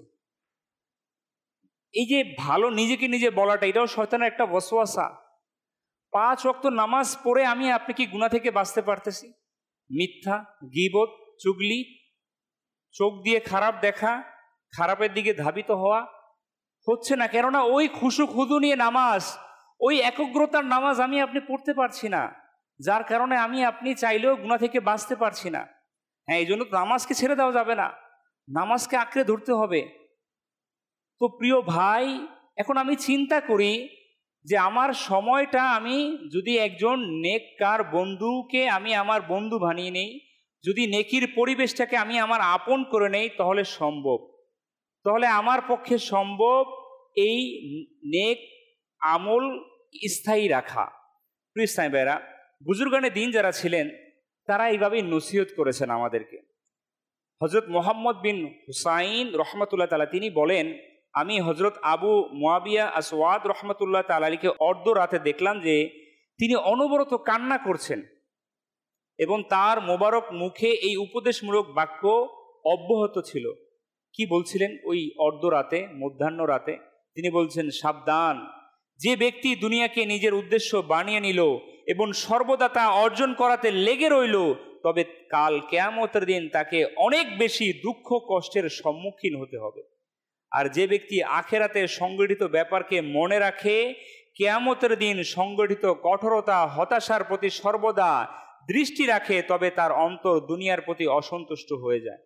[SPEAKER 3] এই যে ভালো নিজেকে নিজে বলাটা, এটাও শয়তানের একটা ওয়াসওয়াসা। 5 ওয়াক্ত নামাজ পড়ে আমি আপনি কি গুনাহ থেকে বাঁচতে পারতেছি? মিথ্যা, গীবত, চুগলি, চোখ দিয়ে খারাপ দেখা, খারাপের দিকে ধাবিত হওয়া হচ্ছে না। কেননা ওই খুশু খুদু নিয়ে নামাজ, ওই একগ্রতার নামাজ আমি আপনি পড়তে পারছি না, যার কারণে আমি আপনি চাইলেও গুনাহ থেকে বাঁচতে পারছি না। এই জন্য নামাজকে ছেড়ে দেওয়া যাবে না, নামাজকে আঁকড়ে ধরতে হবে। তো প্রিয় ভাই, এখন আমি চিন্তা করি যে আমার সময়টা আমি যদি একজন নেককার বন্ধুকে আমি আমার বন্ধু বানিয়ে নেই, যদি নেকির পরিবেশটাকে আমি আমার আপন করে নেই, তাহলে সম্ভব, তাহলে আমার পক্ষে সম্ভব এই নেক আমল স্থায়ী রাখা। প্রিয় ইসলামী ভাইরা, বুজুর্গানে দিন যারা ছিলেন তারা এইভাবেই নসিহত করেছেন আমাদেরকে। হযরত মুহাম্মদ বিন হুসাইন রহমতুল্লাহ তাআলা তিনি বলেন, আমি হযরত আবু মুয়াবিয়া আসওয়াদ রহমতুল্লাহ তাআলা আলীকে অর্ধ রাতে দেখলাম যে তিনি অনবরত কান্না করছেন এবং তার মোবারক মুখে এই উপদেশমূলক বাক্য অব্যাহত ছিল। কি বলছিলেন ওই অর্ধরাতে, মধ্যাহ্ন রাতে? তিনি বলছেন, সাবধান, যে ব্যক্তি দুনিয়াকে নিজের উদ্দেশ্য বানিয়ে নিল এবং সর্বদা তা অর্জন করাতে লেগে রইল, তবে কাল কিয়ামতের দিন তাকে অনেক বেশি দুঃখ কষ্টের সম্মুখীন হতে হবে। আর যে ব্যক্তি আখেরাতে সংগঠিত ব্যাপারকে মনে রাখে, কিয়ামতের দিন সংগঠিত কঠোরতা, হতাশার প্রতি সর্বদা দৃষ্টি রাখে, তবে তার অন্তর দুনিয়ার প্রতি অসন্তুষ্ট হয়ে যায়।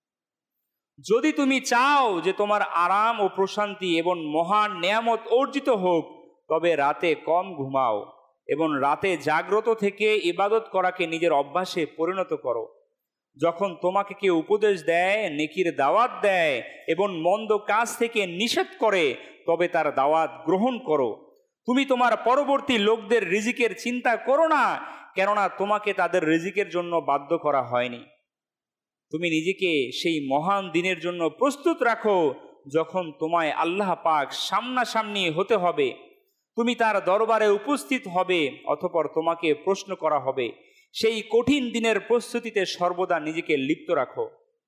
[SPEAKER 3] যদি তুমি চাও যে তোমার আরাম ও প্রশান্তি এবং মহান নেয়ামত অর্জিত হোক, তবে রাতে কম ঘুমাও এবং রাতে জাগ্রত থেকে ইবাদত করাকে নিজের অভ্যাসে পরিণত করো। যখন তোমাকে কেউ উপদেশ দেয়, নেকির দাওয়াত দেয় এবং মন্দ কাজ থেকে নিষেধ করে, তবে তার দাওয়াত গ্রহণ করো। তুমি তোমার পরবর্তী লোকদের রিজিকের চিন্তা করো না, কেননা তোমাকে তাদের রিজিকের জন্য বাধ্য করা হয়নি। তুমি নিজেকে সেই মহান দিনের জন্য প্রস্তুত রাখো, যখন তোমায় আল্লাহ পাক সামনাসামনি হতে হবে। তুমি তার দরবারে উপস্থিত হবে, অতঃপর তোমাকে প্রশ্ন করা হবে। সেই কঠিন দিনের প্রস্তুতিতে সর্বদা নিজেকে লিপ্ত রাখো।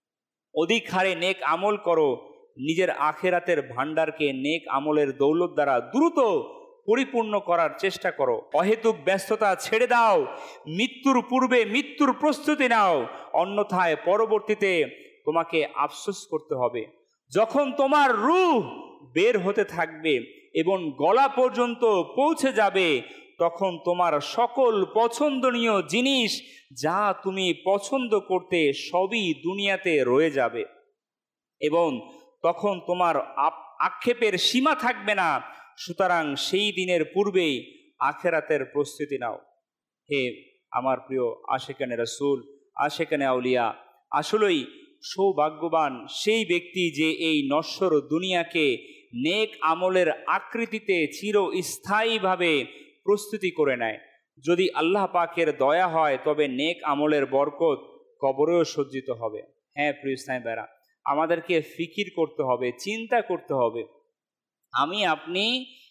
[SPEAKER 3] অধিক হারে নেক আমল করো। নিজের আখেরাতের ভান্ডারকে নেক আমলের দৌলত দ্বারা দ্রুত পরিপূর্ণ করার চেষ্টা করো। অহেতুক ব্যস্ততা ছেড়ে দাও। মৃত্যুর পূর্বে মৃত্যুর প্রস্তুতি নাও, অন্যথায় পরবর্তীতে তোমাকে আফসোস করতে হবে। যখন তোমার রূহ বের হতে থাকবে এবং গলা পর্যন্ত পৌঁছে যাবে, তখন তোমার সকল পছন্দনীয় জিনিস যা তুমি পছন্দ করতে সবই দুনিয়াতে রয়ে যাবে এবং তখন তোমার আক্ষেপের সীমা থাকবে না। সুতরাং সেই দিনের পূর্বেই আখেরাতের প্রস্তুতি নাও। হে আমার প্রিয় আশেকানে রাসূল, আশেকানে আউলিয়া, আসলেই সৌভাগ্যবান সেই ব্যক্তি যে এই নশ্বর দুনিয়াকে নেক আমলের আকৃতিতে চিরস্থায়ীভাবে প্রস্তুতি করে নেয়। যদি আল্লাহ পাকের দয়া হয়, তবে নেক আমলের বরকত কবরেও সজ্জিত হবে। হ্যাঁ প্রিয় ইসলামী ভাইরা, আমাদেরকে ফিকির করতে হবে, চিন্তা করতে হবে। আমি আপনি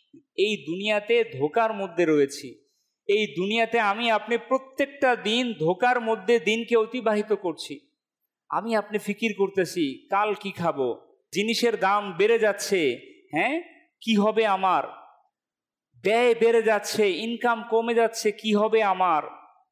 [SPEAKER 3] এই দুনিয়াতে ধোঁকার মধ্যে রয়েছি। এই দুনিয়াতে আমি আপনি প্রত্যেকটা দিন ধোঁকার মধ্যে দিনকে অতিবাহিত করছি। আমি আপনি ফিকির করতেছি কাল কি খাবো, জিনিসের দাম বেড়ে যাচ্ছে, হ্যাঁ কি হবে আমার, ব্যয় বেড়ে যাচ্ছে, ইনকাম কমে যাচ্ছে, কি হবে আমার।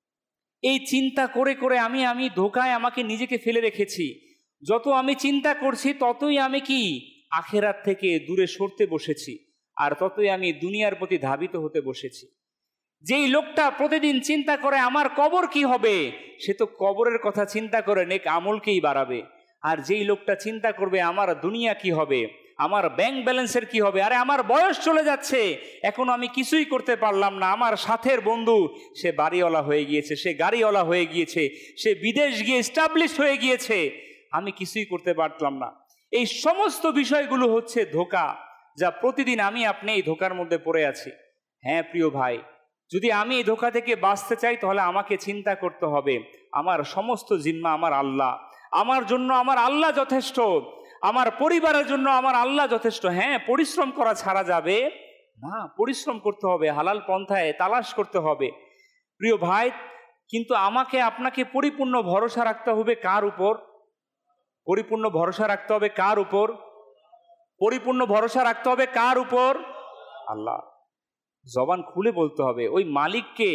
[SPEAKER 3] এই চিন্তা করে করে আমি ধোঁকায় আমাকে নিজেকে ফেলে রেখেছি। যত আমি চিন্তা করছি ততই আমি কি আখেরাত থেকে দূরে সরতে বসেছি, আর ততই আমি দুনিয়ার প্রতি ধাবিত হতে বসেছি। যেই লোকটা প্রতিদিন চিন্তা করে আমার কবর কি হবে, সে তো কবরের কথা চিন্তা করে নেক আমলকেই বাড়াবে। আর যেই লোকটা চিন্তা করবে আমার দুনিয়া কি হবে, আমার ব্যাংক ব্যালেন্সের কি হবে, আরে আমার বয়স চলে যাচ্ছে, এখন আমি কিছুই করতে পারলাম না, আমার সাথের বন্ধু সে বাড়িওয়ালা হয়ে গিয়েছে, সে গাড়িওয়ালা হয়ে গিয়েছে, সে বিদেশ গিয়ে এস্টাবলিশ হয়ে গিয়েছে, আমি কিছুই করতে পারলাম না। এই সমস্ত বিষয়গুলো হচ্ছে ধোঁকা, যা প্রতিদিন আমি আপনি এই ধোঁকার মধ্যে পড়ে আছি। হ্যাঁ প্রিয় ভাই, যদি আমি এই ধোঁকা থেকে বাঁচতে চাই, তাহলে আমাকে চিন্তা করতে হবে আমার সমস্ত জিম্মা আমার আল্লাহ, আমার জন্য আমার আল্লাহ যথেষ্ট, আমার পরিবারের জন্য আমার আল্লাহ যথেষ্ট। হ্যাঁ, পরিশ্রম করা ছাড়া যাবে না, পরিশ্রম করতে হবে, হালাল পন্থায় তালাশ করতে হবে প্রিয় ভাই। কিন্তু আমাকে আপনাকে পরিপূর্ণ ভরসা রাখতে হবে কার উপর? পরিপূর্ণ ভরসা রাখতে হবে কার উপর? পরিপূর্ণ ভরসা রাখতে হবে কার উপর? আল্লাহ। জবান খুলে বলতে হবে ওই মালিককে,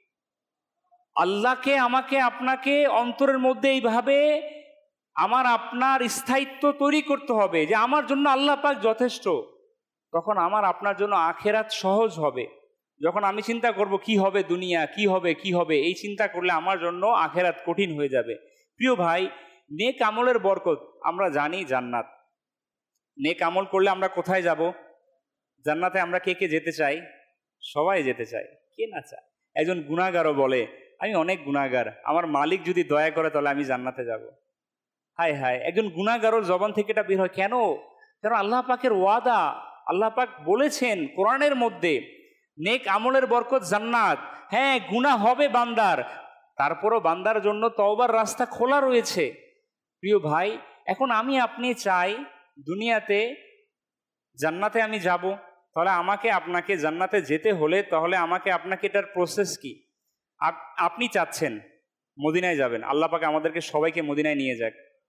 [SPEAKER 3] আল্লাহকে, আমাকে আপনাকে অন্তরের মধ্যে এইভাবে আমার আপনার স্থায়িত্ব তৈরি করতে হবে যে আমার জন্য আল্লাহ পাক যথেষ্ট। তখন আমার আপনার জন্য আখেরাত সহজ হবে। যখন আমি চিন্তা করব কি হবে দুনিয়া, কি হবে কি হবে, এই চিন্তা করলে আমার জন্য আখেরাত কঠিন হয়ে যাবে। প্রিয় ভাই, নেক আমলের বরকত আমরা জানি জান্নাত। নেক আমল করলে আমরা কোথায় যাব? জান্নাতে আমরা কে কে যেতে চাই? সবাই যেতে চায়, কে না চায়? একজন গুনাহগারও বলে আমি অনেক গুনাহগার, আমার মালিক যদি দয়া করে তাহলে আমি জান্নাতে যাব। হায় হায়, একজন গুনাহগারের জবান থেকে এটা বের হয় কেন? কারণ আল্লাহ পাকের ওয়াদা, আল্লাহ পাক বলেছেন কোরআনের মধ্যে নেক আমলের বরকত জান্নাত। হ্যাঁ, গুনাহ হবে বান্দার, তারপরও বান্দার জন্য তওবার রাস্তা খোলা রয়েছে। প্রিয় ভাই, এখন আমি আপনি চাই দুনিয়াতে জান্নাতে আমি যাব, তাহলে আমাকে আপনাকে জান্নাতে যেতে হলে তাহলে আমাকে আপনাকে এটার প্রসেস কি? আপনি চাচ্ছেন মদিনায় যাবেন, আল্লাহ পাক আমাদেরকে সবাইকে মদিনায় নিয়ে যাক।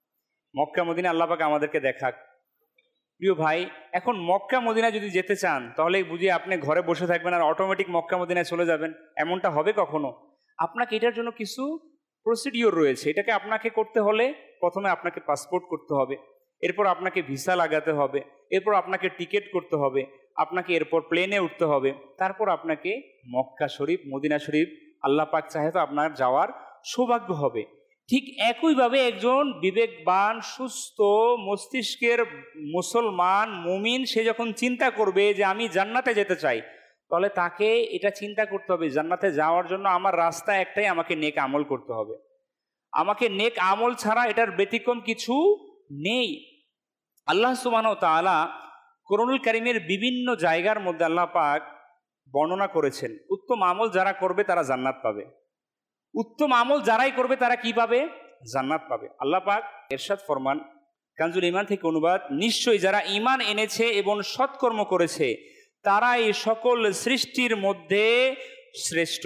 [SPEAKER 3] মক্কা মদিনা আল্লাহ পাক আমাদেরকে দেখাক। প্রিয় ভাই, এখন মক্কা মদিনা যদি যেতে চান তাহলে বুঝি আপনি ঘরে বসে থাকবেন আর অটোমেটিক মক্কা মদিনায় চলে যাবেন, এমনটা হবে কখনো? আপনাকে এটার জন্য কিছু প্রসিডিওর রয়েছে। এটাকে আপনাকে করতে হলে প্রথমে আপনাকে পাসপোর্ট করতে হবে, এরপর আপনাকে ভিসা লাগাতে হবে, এরপর আপনাকে টিকিট করতে হবে, আপনাকে এরপর প্লেনে উঠতে হবে, তারপর আপনাকে মক্কা শরীফ মদিনা শরীফ আল্লাহ পাক চাহে তো আপনার যাওয়ার সৌভাগ্য হবে। ঠিক একইভাবে একজন বিবেকবান সুস্থ মস্তিষ্কের মুসলমান মুমিন সে যখন চিন্তা করবে যে আমি জান্নাতে যেতে চাই, তাহলে তাকে এটা চিন্তা করতে হবে জান্নাতে যাওয়ার জন্য আমার রাস্তা একটাই, আমাকে নেক আমল করতে হবে। আমাকে নেক আমল ছাড়া এটার ব্যতিক্রম কিছু নেই। আল্লাহ সুবহানাহু ওয়া তাআলা কোরআনুল কারীমের বিভিন্ন জায়গার মধ্যে আল্লাহ পাক বর্ণনা করেছেন উত্তম আমল যারা করবে তারা জান্নাত পাবে। উত্তম আমল যারাই করবে তারা কি পাবে? জান্নাত পাবে। আল্লাহ পাক ইরশাদ ফরমান, কানজুল ঈমান থেকে অনুবাদ, নিশ্চয়ই যারা ঈমান এনেছে এবং সৎকর্ম করেছে তারা এই সকল সৃষ্টির মধ্যে শ্রেষ্ঠ।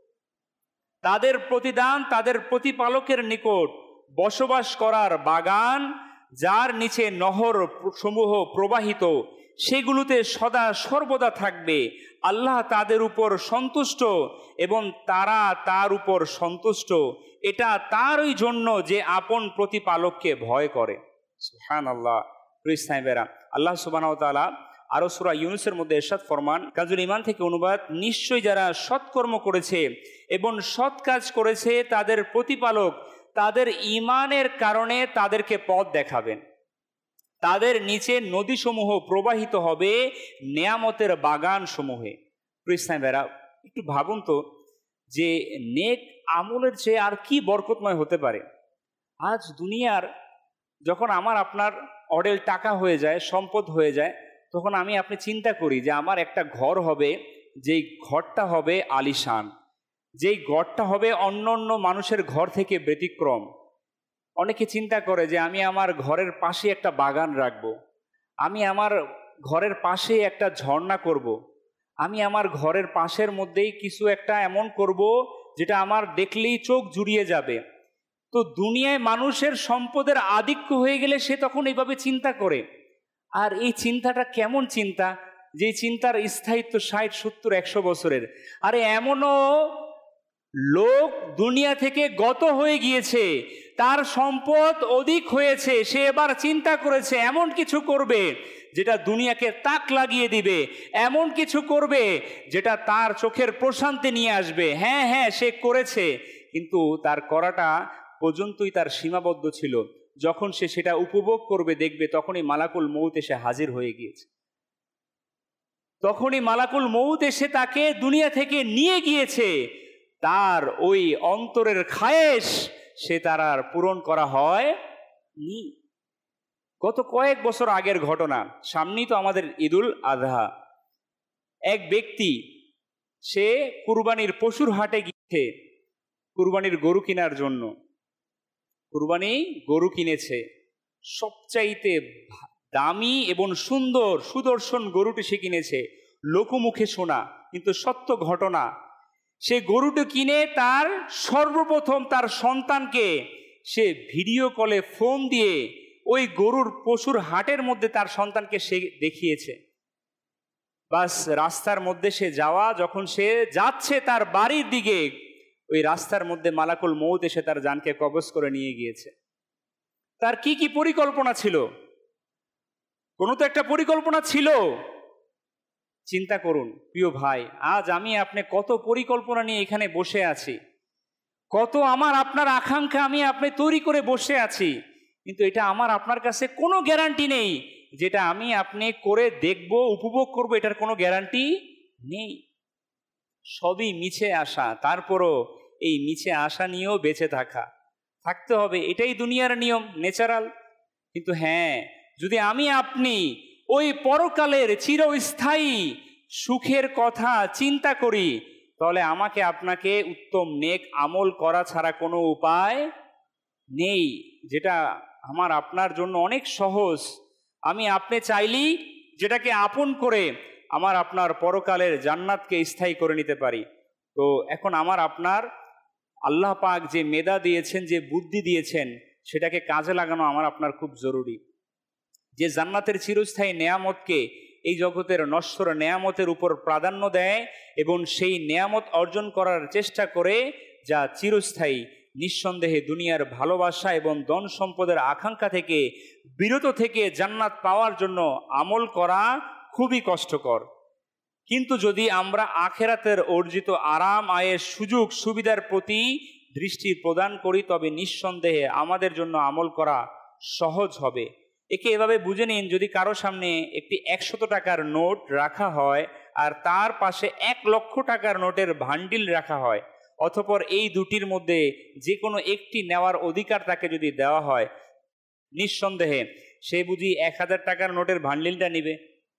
[SPEAKER 3] তাদের প্রতিদান তাদের প্রতিপালকের নিকট বসবাস করার বাগান, যার নিচে নহর সমূহ প্রবাহিত, সেগুলোতে সদা সর্বদা থাকবে। আল্লাহ তাদের উপর সন্তুষ্ট এবং তারা তার উপর সন্তুষ্ট। এটা তারই জন্য যে আপন প্রতিপালককে ভয় করে। সুবহানাল্লাহ। প্রিয় সাহেবেরা, আল্লাহ সুবহানাহু ওয়া তাআলা আরো সূরা ইউনূসের মধ্যে ইরশাদ ফরমান, কানজুল ঈমান থেকে অনুবাদ, নিশ্চয়ই যারা সৎকর্ম করেছে এবং সৎ কাজ করেছে তাদের প্রতিপালক তাদের ঈমানের কারণে তাদেরকে পথ দেখাবেন। তাদের নিচে নদীসমূহ প্রবাহিত হবে নেয়ামতের বাগান সমূহে। প্রিয় সাহেবেরা, একটু ভাবুন তো যে নেক আমলের চেয়ে আর কি বরকতময় হতে পারে। আজ দুনিয়ার যখন আমার আপনার অডেল টাকা হয়ে যায়, সম্পদ হয়ে যায়, তখন আমি আপনি চিন্তা করি যে আমার একটা ঘর হবে, যেই ঘরটা হবে আলিশান, যেই ঘরটা হবে অন্য অন্য মানুষের ঘর থেকে ব্যতিক্রম। অনেকে চিন্তা করে যে আমি আমার ঘরের পাশে একটা বাগান রাখবো, আমি আমার ঘরের পাশে একটা ঝর্ণা করব, আমি আমার ঘরের পাশের মধ্যেই কিছু একটা এমন করব যেটা আমার দেখলেই চোখ জুড়িয়ে যাবে। তো দুনিয়ায় মানুষের সম্পদের আধিক্য হয়ে গেলে সে তখন এইভাবে চিন্তা করে। আর এই চিন্তাটা কেমন চিন্তা, যে চিন্তার স্থায়িত্ব 60, 70, 100 বছরের। আরে এমনও লোক দুনিয়া থেকে গত হয়ে গিয়েছে, তার সম্পদ অধিক হয়েছে, সে এবার চিন্তা করেছে এমন কিছু করবে যেটা দুনিয়াকে তাক লাগিয়ে দিবে, এমন কিছু করবে যেটা তার চোখের প্রশান্তি নিয়ে আসবে। হ্যাঁ হ্যাঁ, সে করেছে, কিন্তু তার করাটা পর্যন্তই তার সীমাবদ্ধ ছিল। যখন সে সেটা উপভোগ করবে দেখবে তখনই মালাকুল মউত এসে হাজির হয়ে গিয়েছে। তখনই মালাকুল মউত এসে তাকে দুনিয়া থেকে নিয়ে গিয়েছে। তার ওই অন্তরের খায়েশ সে তার আর পূরণ করা হয় নি। গত কয়েক বছর আগের ঘটনা, সামনেই তো আমাদের ঈদুল আযহা। এক ব্যক্তি সে কুরবানির পশুর হাটে গিয়েছে কুরবানির গরু কেনার জন্য। কুরবানি গরু কিনেছে, সবচাইতে দামি এবং সুন্দর সুদর্শন গরুটি সে কিনেছে, লোকমুখে শোনা কিন্তু সত্য ঘটনা। সে গরুটি কিনে তার সর্বপ্রথম তার সন্তানকে সে ভিডিও কলে ফোন দিয়ে ওই গরুর পশুর হাটের মধ্যে তার সন্তানকে সে দেখিয়েছে। বাস রাস্তার মধ্যে সে যাওয়া, যখন সে যাচ্ছে তার বাড়ির দিকে, ওই রাস্তার মধ্যে মালাকুল মউত এসে তার জানকে কবজ করে নিয়ে গিয়েছে। তার কি কি পরিকল্পনা ছিল? কোনো তো একটা পরিকল্পনা ছিল। চিন্তা করুন প্রিয় ভাই, আজ আমি আপনি কত পরিকল্পনা নিয়ে এখানে বসে আছি, কত আমার আপনার আকাঙ্ক্ষা আমি আপনি তৈরি করে বসে আছি, কিন্তু এটা আমার আপনার কাছে কোনো গ্যারান্টি নেই যেটা আমি আপনি করে দেখব, উপভোগ করব, এটার কোনো গ্যারান্টি নেই। সবই মিছে আশা, তারপরও এই মিছে আশা নিয়েও বেঁচে থাকতে হবে, এটাই দুনিয়ার নিয়ম, ন্যাচারাল। কিন্তু হ্যাঁ, যদি আমি আপনি ওই পরকালের চিরস্থায়ী সুখের কথা চিন্তা করি, তাহলে আমাকে আপনাকে উত্তম নেক আমল করা ছাড়া কোনো উপায় নেই, যেটা আমার আপনার জন্য অনেক সহজ। আমি আপনি চাইলেই যেটাকে আপন করে আমার আপনার পরকালের জান্নাতকে স্থায়ী করে নিতে পারি। তো এখন আমার আপনার আল্লাহ পাক যে মেধা দিয়েছেন, যে বুদ্ধি দিয়েছেন, সেটাকে কাজে লাগানো আমার আপনার খুব জরুরি। যে জান্নাতের চিরস্থায়ী নেয়ামতকে এই জগতের নশ্বর নেয়ামতের উপর প্রাধান্য দেয় এবং সেই নেয়ামত অর্জন করার চেষ্টা করে যা চিরস্থায়ী, নিঃসন্দেহে দুনিয়ার ভালোবাসা এবং ধন সম্পদের আকাঙ্ক্ষা থেকে বিরত থেকে জান্নাত পাওয়ার জন্য আমল করা খুবই কষ্টকর। কিন্তু যদি আমরা আখেরাতের অর্জিত আরাম আয়ের সুযোগ সুবিধার প্রতি দৃষ্টি প্রদান করি তবে নিঃসন্দেহে আমাদের জন্য আমল করা সহজ হবে। একে এভাবে বুঝে নিন, যদি কারো সামনে একটি 100 টাকার নোট রাখা হয় আর তার পাশে 1 লক্ষ টাকার নোটের ভান্ডিল রাখা হয়, অতঃপর এই দুটির মধ্যে যে কোনো একটি নেওয়ার অধিকার তাকে যদি দেওয়া হয়, নিঃসন্দেহে সে বুঝি 1000 টাকার নোটের ভান্ডিলটা নেবে।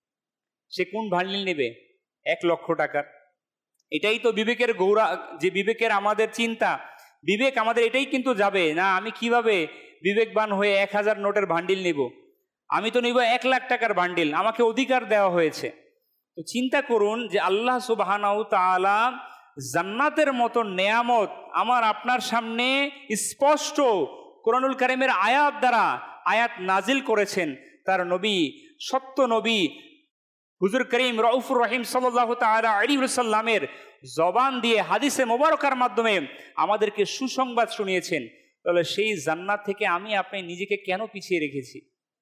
[SPEAKER 3] সে কোন ভান্ডিল নেবে? 1 লক্ষ টাকার। এটাই তো বিবেকের গৌরা, যে বিবেকের আমাদের চিন্তা, বিবেক আমাদের এটাই কিন্তু যাবে না আমি কিভাবে বিবেকবান হয়ে 1000 নোটের ভান্ডিল নিব, আমি তো নিব 1 লাখ টাকার ভান্ডিল, আমাকে অধিকার দেওয়া হয়েছে। তো চিন্তা করুন যে আল্লাহ সুবহানাহু তাআলা জান্নাতের মতো নেয়ামত আমার আপনার সামনে স্পষ্ট কোরআনুল কারীমের আয়াত দ্বারা আয়াত নাজিল করেছেন। তার নবী, সত্য নবী হুজুর করিম রউফুর রহিম সাল্লাল্লাহু তাআলা আলাইহি ওয়াসাল্লামের জবান দিয়ে হাদিসে মোবারকার মাধ্যমে আমাদেরকে সুসংবাদ শুনিয়েছেন। তাহলে সেই জান্নাত থেকে আমি আপনি নিজেকে কেন পিছিয়ে রেখেছি?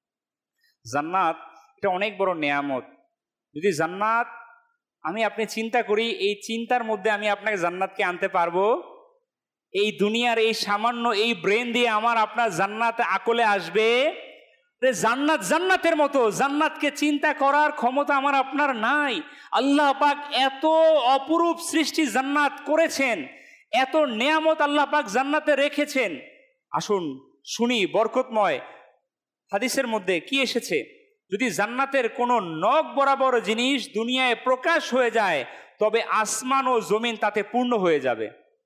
[SPEAKER 3] জান্নাত এটা অনেক বড় নেয়ামত। যদি জান্নাত আমি আপনি চিন্তা করি, এই চিন্তার মধ্যে আমি আপনাকে জান্নাতকে আনতে পারবো? এই দুনিয়ার এই সামান্য এই ব্রেন দিয়ে আমার আপনার জান্নাতে আকলে আসবে? জান্নাত জান্নাতের মতো, জান্নাতকে চিন্তা করার ক্ষমতা আমার আপনার নাই। আল্লাহ পাক এত অপরূপ সৃষ্টি জান্নাত করেছেন, এত নেয়ামত আল্লাহ পাক জান্নাতে রেখেছেন। আসুন শুনি বরকতময় হাদিসের মধ্যে কি এসেছে। যদি জান্নাতের কোনো নখ বরাবর জিনিস দুনিয়ায় প্রকাশ হয়ে যায় তবে আসমান ও জমিন তাতে পূর্ণ হয়ে যাবে।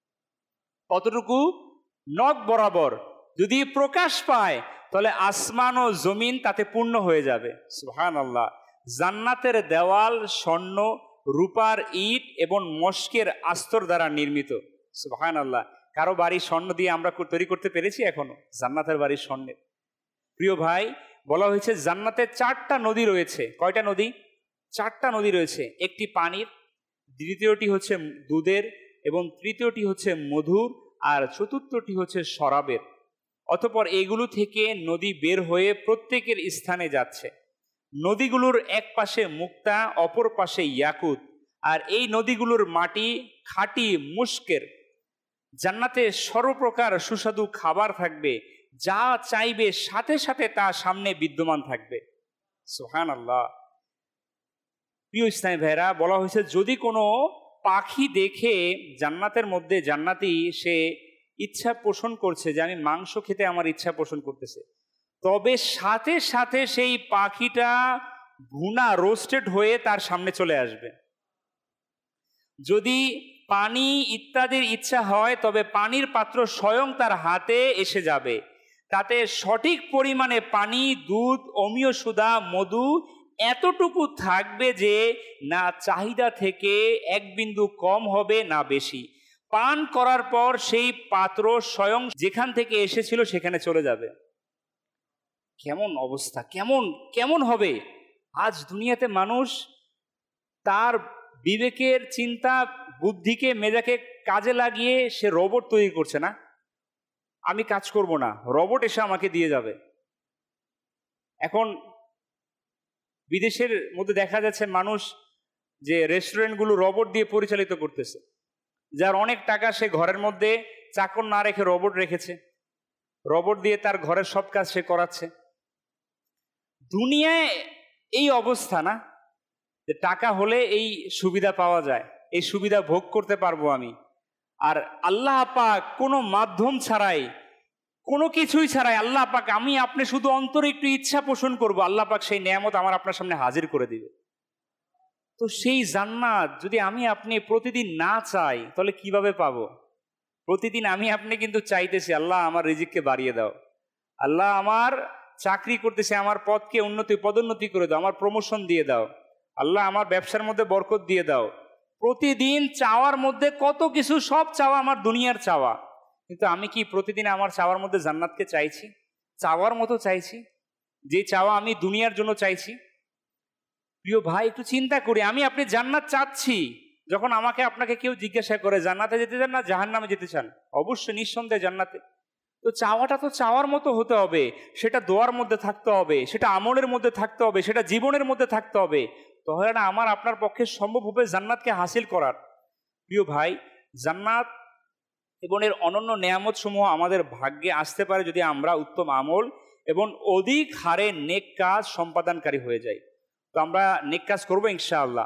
[SPEAKER 3] কতটুকু? নখ বরাবর যদি প্রকাশ পায় তাহলে আসমান ও জমিন তাতে পূর্ণ হয়ে যাবে। সুবহানাল্লাহ। জান্নাতের দেওয়াল স্বর্ণ, রূপার ইট এবং মস্কের আস্তর দ্বারা নির্মিত। সুবহানাল্লাহ। কারো বাড়ি স্বর্ণ দিয়ে আমরা তৈরি করতে পেরেছি এখনো? জান্নাতের বাড়ি স্বর্ণের। প্রিয় ভাই, বলা হয়েছে জান্নাতে 4টা নদী রয়েছে। কয়টা নদী? 4টা নদী রয়েছে। একটি পানির, দ্বিতীয়টি হচ্ছে দুধের, এবং তৃতীয়টি হচ্ছে মধুর, আর চতুর্থটি হচ্ছে শরাবের। অতঃপর এগুলো থেকে নদী বের হয়ে প্রত্যেকের স্থানে যাচ্ছে। নদীগুলোর এক পাশে মুক্তা, অপর পাশে ইয়াকুত, আর এই নদীগুলোর মাটি খাঁটি মুস্কের। জান্নাতে সর্বপ্রকার সুস্বাদু খাবার থাকবে, যা চাইবে সাথে সাথে তা সামনে বিদ্যমান থাকবে। সুবহানাল্লাহ। প্রিয় ইসলামী ভাইরা, বলা হয়েছে যদি কোনো পাখি দেখে জান্নাতের মধ্যে জান্নাতি সে ইচ্ছা পোষণ করছে যে আমি মাংস খেতে আমার ইচ্ছা পোষণ করতেছে, তবে সাথে সাথে সেই পাখিটা ভুনা রোস্টেড হয়ে তার সামনে চলে আসবে। যদি পানি ইত্যাদির ইচ্ছা হয় তবে পানির পাত্র স্বয়ং তার হাতে এসে যাবে। তাতে সঠিক পরিমাণে পানি, দুধ, অমীয় সুধা, মধু এতটুকু থাকবে যে না চাহিদা থেকে 1 বিন্দু কম হবে না বেশি। পান করার পর সেই পাত্র স্বয়ং যেখান থেকে এসেছিল সেখানে চলে যাবে। কেমন অবস্থা, কেমন কেমন হবে? আজ দুনিয়াতে মানুষ তার বিবেকের চিন্তা, বুদ্ধিকে, মেজাকে কাজে লাগিয়ে সে রোবট তৈরি করছে। না, আমি কাজ করব না, রোবট এসে আমাকে দিয়ে যাবে। এখন বিদেশের মধ্যে দেখা যাচ্ছে মানুষ যে রেস্টুরেন্টগুলো রোবট দিয়ে পরিচালিত করতেছে। যার অনেক টাকা, সে ঘরের মধ্যে চাকর না রেখে রোবট রেখেছে, রোবট দিয়ে তার ঘরের সব কাজ সে করাচ্ছে। দুনিয়ায় এই অবস্থা না, যে টাকা হলে এই সুবিধা পাওয়া যায়, এই সুবিধা ভোগ করতে পারবো আমি। আর আল্লাহ পাক কোনো মাধ্যম ছাড়াই, কোনো কিছুই ছাড়াই আল্লাহ পাক, আমি আপনি শুধু অন্তরে একটু ইচ্ছা পোষণ করব, আল্লাহ পাক সেই নেয়ামত আমার আপনার সামনে হাজির করে দিবে। তো সেই জান্নাত যদি আমি আপনি প্রতিদিন না চাই তাহলে কিভাবে পাবো? প্রতিদিন আমি আপনি কিন্তু চাইতেছি, আল্লাহ আমার রিজিককে বাড়িয়ে দাও, আল্লাহ আমার চাকরি করতেছে, আমার পদকে পদোন্নতি করে দাও, আমার প্রমোশন দিয়ে দাও, আল্লাহ আমার ব্যবসার মধ্যে বরকত দিয়ে দাও। প্রতিদিন চাওয়ার মধ্যে কত কিছু, সব চাওয়া আমার দুনিয়ার চাওয়া। কিন্তু আমি কি প্রতিদিন আমার চাওয়ার মধ্যে জান্নাতকে চাইছি? চাওয়ার মতো চাইছি, যে চাওয়া আমি দুনিয়ার জন্য চাইছি? প্রিয় ভাই, একটু চিন্তা করি। আমি আপনি জান্নাত চাচ্ছি, যখন আমাকে আপনাকে কেউ জিজ্ঞাসা করে জান্নাতে যেতে চান না জাহান্নামে যেতে চান, অবশ্যই নিঃসন্দেহে জান্নাতে। তো চাওয়াটা তো চাওয়ার মতো হতে হবে, সেটা দোয়ার মধ্যে থাকতে হবে, সেটা আমলের মধ্যে থাকতে হবে, সেটা জীবনের মধ্যে থাকতে হবে, তাহলে না আমার আপনার পক্ষে সম্ভব হবে জান্নাতকে হাসিল করার। প্রিয় ভাই, জান্নাত এবং এর অনন্য নেয়ামত সমূহ আমাদের ভাগ্যে আসতে পারে যদি আমরা উত্তম আমল এবং অধিক হারে নেক কাজ সম্পাদনকারী হয়ে যাই। তো আমরা নেক কাজ করবো ইনশাআল্লাহ।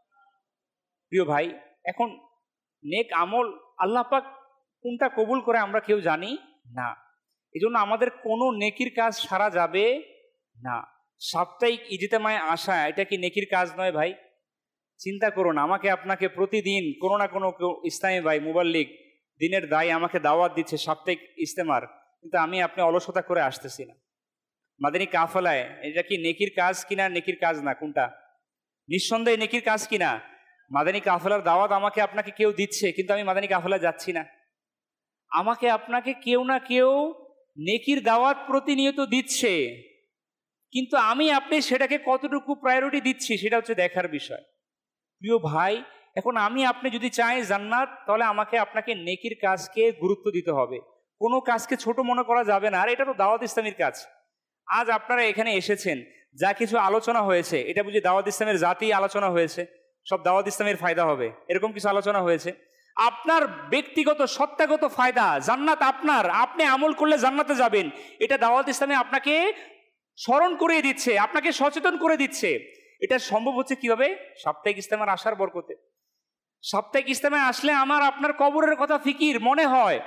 [SPEAKER 3] প্রিয় ভাই, এখন নেক আমল আল্লাহ পাক কোনটা কবুল করে আমরা কেউ জানি না, এই জন্য আমাদের কোনো নেকির কাজ সারা যাবে না। সাপ্তাহিক ইজতেমায় আসা এটা কি নেকির কাজ নয় ভাই? চিন্তা করুন, আমাকে আপনাকে প্রতিদিন কোনো না কোনো ইসলামী ভাই মুবাল্লিগ দিনের দায় আমাকে দাওয়াত দিচ্ছে সাপ্তাহিক ইজতেমার, কিন্তু আমি আপনি অলসতা করে আসতেছি না। মাদানী কাফেলায় এটা কি নেকির কাজ কিনা নেকির কাজ না? কোনটা? নিঃসন্দেহে নেকির কাজ কিনা? মাদানী কাফেলার দাওয়াত আমাকে আপনাকে কেউ দিচ্ছে, কিন্তু আমি মাদানী কাফেলায় যাচ্ছি না। আমাকে আপনাকে কেউ না কেউ নেকির দাওয়াত প্রতিনিয়ত দিচ্ছে, কিন্তু আমি আপনি সেটাকে কতটুকু প্রায়োরিটি দিচ্ছি সেটা হচ্ছে দেখার বিষয়। প্রিয় ভাই, এখন আমি আপনি যদি চাই জান্নাত, তাহলে আমাকে আপনাকে নেকির কাজকে গুরুত্ব দিতে হবে, কোনো কাজকে ছোট মনে করা যাবে না। আর এটা তো দাওয়াত ইসলামীর কাজ। আজ আপনারা এখানে এসেছেন, যা কিছু আলোচনা হয়েছে এটা বুঝি দাওয়াত ইসলামের জাতি আলোচনা হয়েছে, সব দাওয়াত ইসলামের ফায়দা হবে এরকম কিছু আলোচনা হয়েছে? আপনার ব্যক্তিগত সত্তাগত ফায়দা, জান্নাত আপনার, আপনি আমল করলে জান্নাতে যাবেন, এটা দাওয়াত ইসলামে আপনাকে স্মরণ করিয়ে দিচ্ছে, আপনাকে সচেতন করে দিচ্ছে। এটা সম্ভব হচ্ছে কিভাবে? সাপ্তাহিক ইজতেমার আসার বরকতে। সাপ্তাহিক ইজতেমায় আসলে আমার আপনার কবরের কথা ফিকির মনে হয়।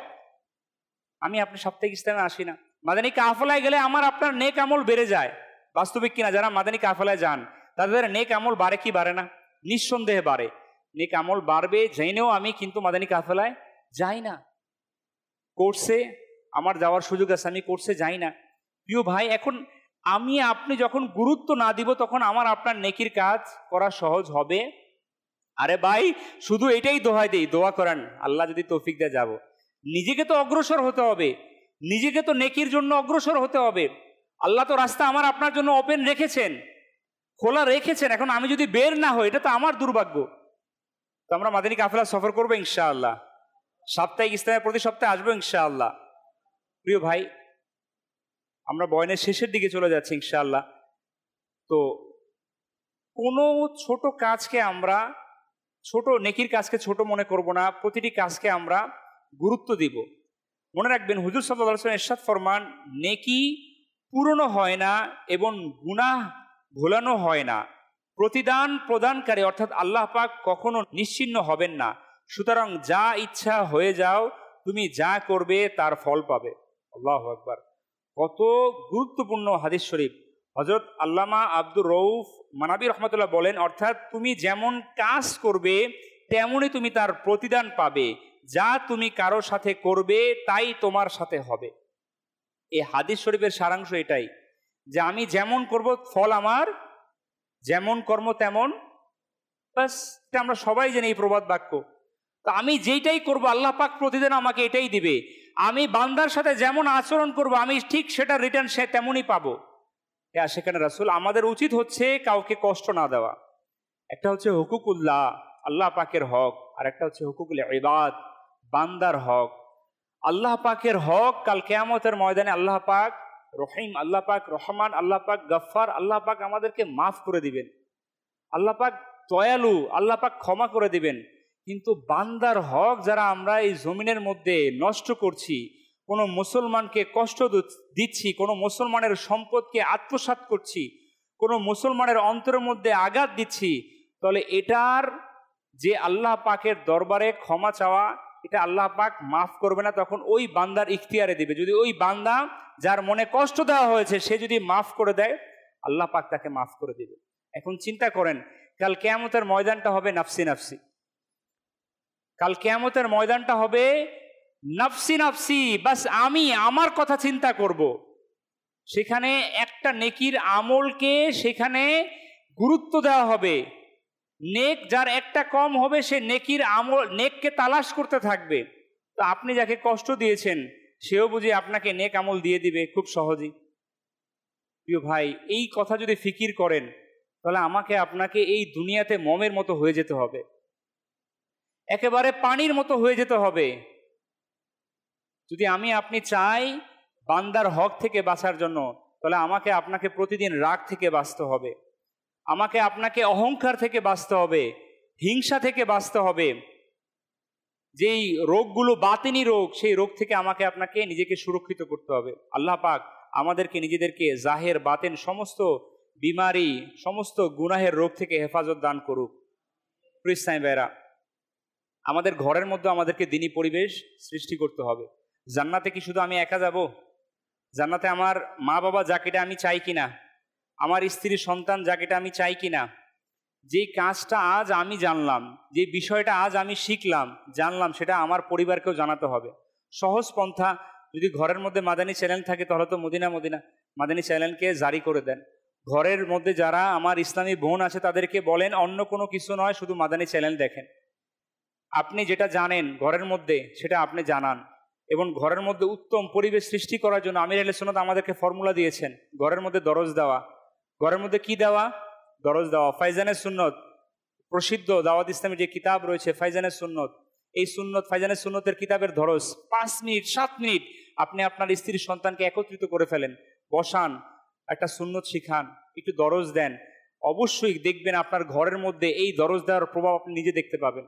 [SPEAKER 3] আমি আপনি সাপ্তাহিক ইজতেমায় আসি না, মাদানী কাফেলায় গেলে আমার আপনার নেক আমল বেড়ে যায়। বাস্তবিক কিনা? যারা মাদানী কাফেলায় যান তাদের নেক আমল বাড়ে কি বাড়ে না? নিঃসন্দেহে বাড়ে। নেক আমল বাড়বে জেনেও আমি কিন্তু মাদানী কাফেলায় যাই না, কোর্সে আমার যাওয়ার সুযোগ আছে, আমি কোর্সে যাই না। প্রিয় ভাই, এখন আমি আপনি যখন গুরুত্ব না দিব তখন আমার আপনার নেকির কাজ করা সহজ হবে। আরে ভাই, শুধু এটাই দোহাই দেই, দোয়া করেন আল্লাহ যদি তৌফিক দেয় যাব। নিজেকে তো অগ্রসর হতে হবে, নিজেকে তো নেকির জন্য অগ্রসর হতে হবে। আল্লাহ তো রাস্তা আমার আপনার জন্য ওপেন রেখেছেন, খোলা রেখেছেন। এখন আমি যদি বের না হই, এটা তো আমার দুর্ভাগ্য। তো আমরা মাদানী কাফেলা সফর করবো ইনশাআল্লাহ, সাপ্তাহিক ইসলামের প্রতি সপ্তাহে আসবো ইনশাআল্লাহ। প্রিয় ভাই, আমরা বয়ানের শেষের দিকে চলে যাচ্ছি ইনশাআল্লাহ। তো কোনো ছোট কাজকে আমরা ছোট, নেকির কাজকে ছোট মনে করব না, প্রতিটি কাজকে আমরা গুরুত্ব দিব। মনে রাখবেন, হুজুর সাল্লাল্লাহু আলাইহি ওয়াসাল্লাম ইরশাদ ফরমান, নেকি পূরণ হয় না এবং গুনাহ ভোলানো হয় না, প্রতিদান প্রদানকারী অর্থাৎ আল্লাহ পাক কখনো নিশ্চিহ্ন হবেন না। সুতরাং যা ইচ্ছা হয়ে যাও, তুমি যা করবে তার ফল পাবে। আল্লাহু আকবার! কত গুরুত্বপূর্ণ হাদিস শরীফ। হযরত আল্লামা আব্দুর রউফ মানাবী রহমতুল্লাহ বলেন, অর্থাৎ তুমি যেমন কাজ করবে তেমনই তুমি তার প্রতিদান পাবে, যা তুমি কারো সাথে করবে তাই তোমার সাথে হবে। এই হাদিস শরীফের সারাংশ এটাই যে আমি যেমন করব ফল আমার, যেমন কর্ম তেমন। বাস, এটা আমরা সবাই জানি এই প্রবাদ বাক্য। তো আমি যেইটাই করব আল্লাহ পাক প্রতিদিন আমাকে এটাই দিবে। আমি বান্দার সাথে যেমন আচরণ করব আমি ঠিক সেটা রিটার্ন সে তেমনই পাবো। সেখানে রাসূল আমাদের উচিত হচ্ছে কাউকে কষ্ট না দেওয়া। একটা হচ্ছে হুকুকুল্লাহ, আল্লাহ পাকের হক, আর একটা হচ্ছে হুকুকুল ইবাদ, বান্দার হক। আল্লাহ পাকের হক কাল কিয়ামতের ময়দানে আল্লাহ পাক রহিম, আল্লাহ পাক রহমান, আল্লাহ পাক গফফার, আল্লাহ পাক আমাদেরকে মাফ করে দিবেন, আল্লাহ পাক দয়ালু, আল্লাহ পাক ক্ষমা করে দিবেন। কিন্তু বান্দার হক যারা আমরা এই জমিনের মধ্যে নষ্ট করছি, কোনো মুসলমানকে কষ্ট দিচ্ছি, কোনো মুসলমানের সম্পদকে আত্মসাৎ করছি, কোনো মুসলমানের অন্তরের মধ্যে আঘাত দিচ্ছি, তাহলে এটার যে আল্লাহ পাকের দরবারে ক্ষমা চাওয়া, এটা আল্লাহ পাক মাফ করবে না, তখন ওই বান্দার ইখতিয়ারে দিবে। যদি ওই বান্দা যার মনে কষ্ট দেওয়া হয়েছে সে যদি মাফ করে দেয়, আল্লাহ পাক তাকে মাফ করে দিবে। এখন চিন্তা করেন, কাল কিয়ামতের ময়দানটা হবে নাফসি নাফসি। কাল কিয়ামতের ময়দানটা হবে নাফসি নাফসি, বাস আমি আমার কথা চিন্তা করব। সেখানে একটা নেকির আমলকে সেখানে গুরুত্ব দেওয়া হবে। নেক যার একটা কম হবে সে নেকির আমল, নেককে তালাশ করতে থাকবে। তো তো আপনি যাকে কষ্ট দিয়েছেন সেও বুঝি আপনাকে নেক আমল দিয়ে দিবে খুব সহজেই। প্রিয় ভাই, এই কথা যদি ফিকির করেন তাহলে আমাকে আপনাকে এই দুনিয়াতে মমের মতো হয়ে যেতে হবে, একেবারে পানির মতো হয়ে যেতে হবে। যদি আমি আপনি চাই বান্দার হক থেকে বাঁচার জন্য, তাহলে আমাকে আপনাকে প্রতিদিন রাগ থেকে বাঁচতে হবে, আমাকে আপনাকে অহংকার থেকে বাঁচতে হবে, হিংসা থেকে বাঁচতে হবে। যেই রোগগুলো বাতিনি রোগ, সেই রোগ থেকে আমাকে আপনাকে নিজেকে সুরক্ষিত করতে হবে। আল্লাহ পাক আমাদেরকে নিজেদেরকে জাহের বাতেন সমস্ত বিমারি, সমস্ত গুনাহের রোগ থেকে হেফাজত দান করুক। প্রিয় ভাইরা, আমাদের ঘরের মধ্যে আমাদেরকে দিনী পরিবেশ সৃষ্টি করতে হবে। জান্নাতে কি শুধু আমি একা যাব? জান্নাতে আমার মা বাবা যাকেটা আমি চাই কিনা, আমার স্ত্রী সন্তান যাকেটা আমি চাই কিনা, যেই কাজটা আজ আমি জানলাম, যে বিষয়টা আজ আমি জানলাম, সেটা আমার পরিবারকেও জানাতে হবে। সহজ পন্থা, যদি ঘরের মধ্যে মাদানী চ্যানেল থাকে তাহলে তো মদিনা মাদানী চ্যানেলকে জারি করে দেন। ঘরের মধ্যে যারা আমার ইসলামী বোন আছে তাদেরকে বলেন অন্য কোনো কিছু নয়, শুধু মাদানী চ্যানেল দেখেন। আপনি যেটা জানেন ঘরের মধ্যে সেটা আপনি জানান, এবং ঘরের মধ্যে উত্তম পরিবেশ সৃষ্টি করার জন্য আমির আহলে সুন্নাত আমাদেরকে ফর্মুলা দিয়েছেন। ঘরের মধ্যে দরজ দেওয়া, ঘরের মধ্যে কি দেওয়া? দরজ দেওয়া। ফাইজানের সুন্নত, প্রসিদ্ধ দাওয়াত ইসলামী যে কিতাব রয়েছে ফাইজানের সুন্নত, এই সুন্নত ফাইজানের সুন্নতের কিতাবের দরজ 5 মিনিট 7 মিনিট আপনি আপনার স্ত্রীর সন্তানকে একত্রিত করে ফেলেন, বসান, একটা সুন্নত শিখান, একটু দরজ দেন। অবশ্যই দেখবেন আপনার ঘরের মধ্যে এই দরজ দেওয়ার প্রভাব আপনি নিজে দেখতে পাবেন।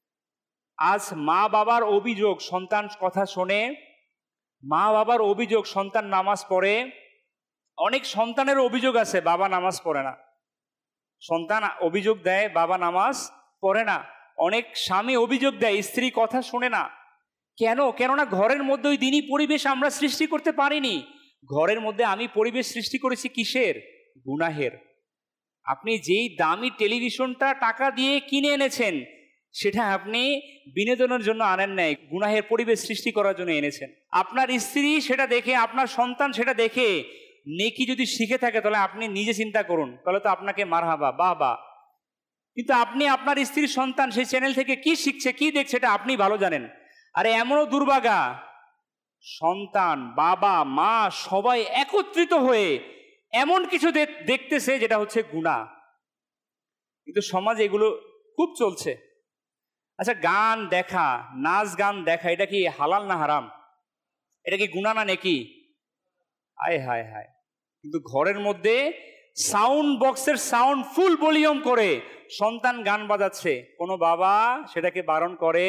[SPEAKER 3] আজ মা বাবার অভিযোগ, সন্তান কথা শোনে, মা বাবার অভিযোগ সন্তান নামাজ পড়ে। অনেক সন্তানের অভিযোগ আছে বাবা নামাজ পড়ে না, সন্তান অভিযোগ দেয় বাবা নামাজ পড়ে না। অনেক স্বামী অভিযোগ দেয় স্ত্রী কথা শোনে না। কেননা ঘরের মধ্যে ওই দিনই পরিবেশ আমরা সৃষ্টি করতে পারিনি। ঘরের মধ্যে আমি পরিবেশ সৃষ্টি করেছি কিসের? গুনাহের। আপনি যেই দামি টেলিভিশনটা টাকা দিয়ে কিনে এনেছেন সেটা আপনি বিনোদনের জন্য আনেন নাই, গুনাহের পরিবেশ সৃষ্টি করার জন্য এনেছেন। আপনার স্ত্রী সেটা দেখে, আপনার সন্তান সেটা দেখে নেকি যদি শিখে থাকে তাহলে আপনি নিজে চিন্তা করুন, তাহলে তো আপনাকে মারহাবা, বাহ বাহ। কিন্তু আপনি আপনার স্ত্রীর সন্তান সেই চ্যানেল থেকে কি শিখছে, কি দেখছে, এটা আপনি ভালো জানেন। আরে এমনও দুর্ভাগা, সন্তান, বাবা, মা সবাই একত্রিত হয়ে এমন কিছু দেখতেছে যেটা হচ্ছে গুনাহ। কিন্তু সমাজে এগুলো খুব চলছে। আচ্ছা, গান দেখা, নাচ গান দেখা, এটা কি হালাল না হারাম? এটা কি গুনাহ না নেকি? আয় হায় হায়। কিন্তু ঘরের মধ্যে সাউন্ড বক্সের সাউন্ড ফুল ভলিউম করে সন্তান গান বাজাচ্ছে, কোনো বাবা সেটাকে বারণ করে?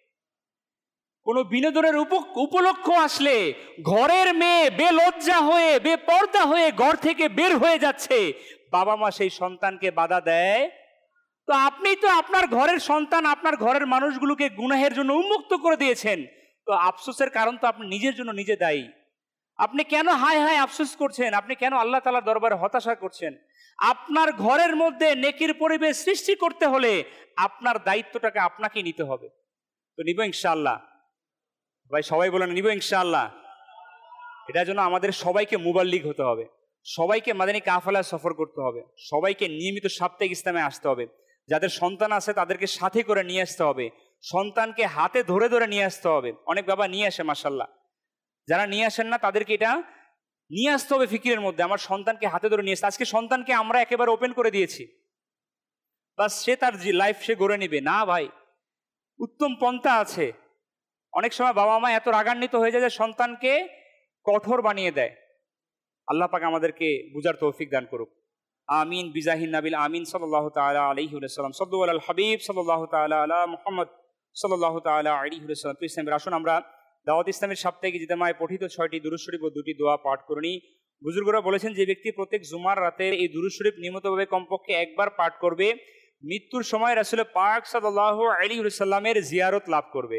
[SPEAKER 3] কোনো বিনোদনের উপলক্ষ আসলে ঘরের মেয়ে বেলজ্জা হয়ে, বেপর্দা হয়ে ঘর থেকে বের হয়ে যাচ্ছে, বাবা মা সেই সন্তানকে বাধা দেয়? তো আপনি তো আপনার ঘরের সন্তান, আপনার ঘরের মানুষগুলোকে গুনাহের জন্য উন্মুক্ত করে দিয়েছেন। তো আফসোসের কারণ তো আপনি নিজের জন্য নিজে দায়ী। আপনি কেন হায় হায় আফসোস করছেন? আপনি কেন আল্লাহ তাআলার দরবারে হতাশা করছেন? আপনার ঘরের মধ্যে নেকির পরিবেশ সৃষ্টি করতে হলে আপনার দায়িত্বটাকে আপনাকে নিতে হবে। তো নিব ইনশাআল্লাহ। ভাই সবাই বলেন নিব ইনশাআল্লাহ। এটার জন্য আমাদের সবাইকে মুবাল্লিগ হতে হবে, সবাইকে মাদানী কাফেলা সফর করতে হবে, সবাইকে নিয়মিত সাপ্তাহিক ইসলামে আসতে হবে। যাদের সন্তান আছে তাদেরকে সাথে করে নিয়ে আসতে হবে, সন্তানকে হাতে ধরে ধরে নিয়ে আসতে হবে। অনেক বাবা নিয়ে আসে মাশাআল্লাহ, যারা নিয়ে আসেন না তাদেরকে এটা নিয়ে আসতে হবে ফিকিরের মধ্যে, আমার সন্তানকে হাতে ধরে নিয়ে আসতে। আজকে সন্তানকে আমরা একেবারে ওপেন করে দিয়েছি, বাস সে তার লাইফ সে গড়ে নিবে না। ভাই, উত্তম পন্থা আছে। অনেক সময় বাবা মা এত রাগান্বিত হয়ে যায় যে সন্তানকে কঠোর বানিয়ে দেয়। আল্লাহ পাক আমাদেরকে বুঝার তৌফিক দান করুক। আমিন বিজাহিন নাবিল আমিন সাল্লাল্লাহু তাআলা আলাইহি ওয়াসাল্লাম। সাল্লু আলাল হাবিব সাল্লাল্লাহু তাআলা আলা মুহাম্মদ সাল্লাল্লাহু তাআলা আলাইহি ওয়াসাল্লাম। প্রিয় ইসলামের, আসুন আমরা দাওয়াত ইসলামের সাপ্তাহিক ইজতেমায় পঠিত 6টি দুরূদ শরীফ ও 2টি দোয়া পাঠ করি। বুজুর্গরা বলেছেন যে ব্যক্তি প্রত্যেক জুমার রাতে এই দুরূদ শরীফ নিয়মিতভাবে কমপক্ষে একবার পাঠ করবে, মৃত্যুর সময় রাসূল পাক সাল্লাল্লাহু আলাইহি ওয়াসাল্লামের জিয়ারত লাভ করবে।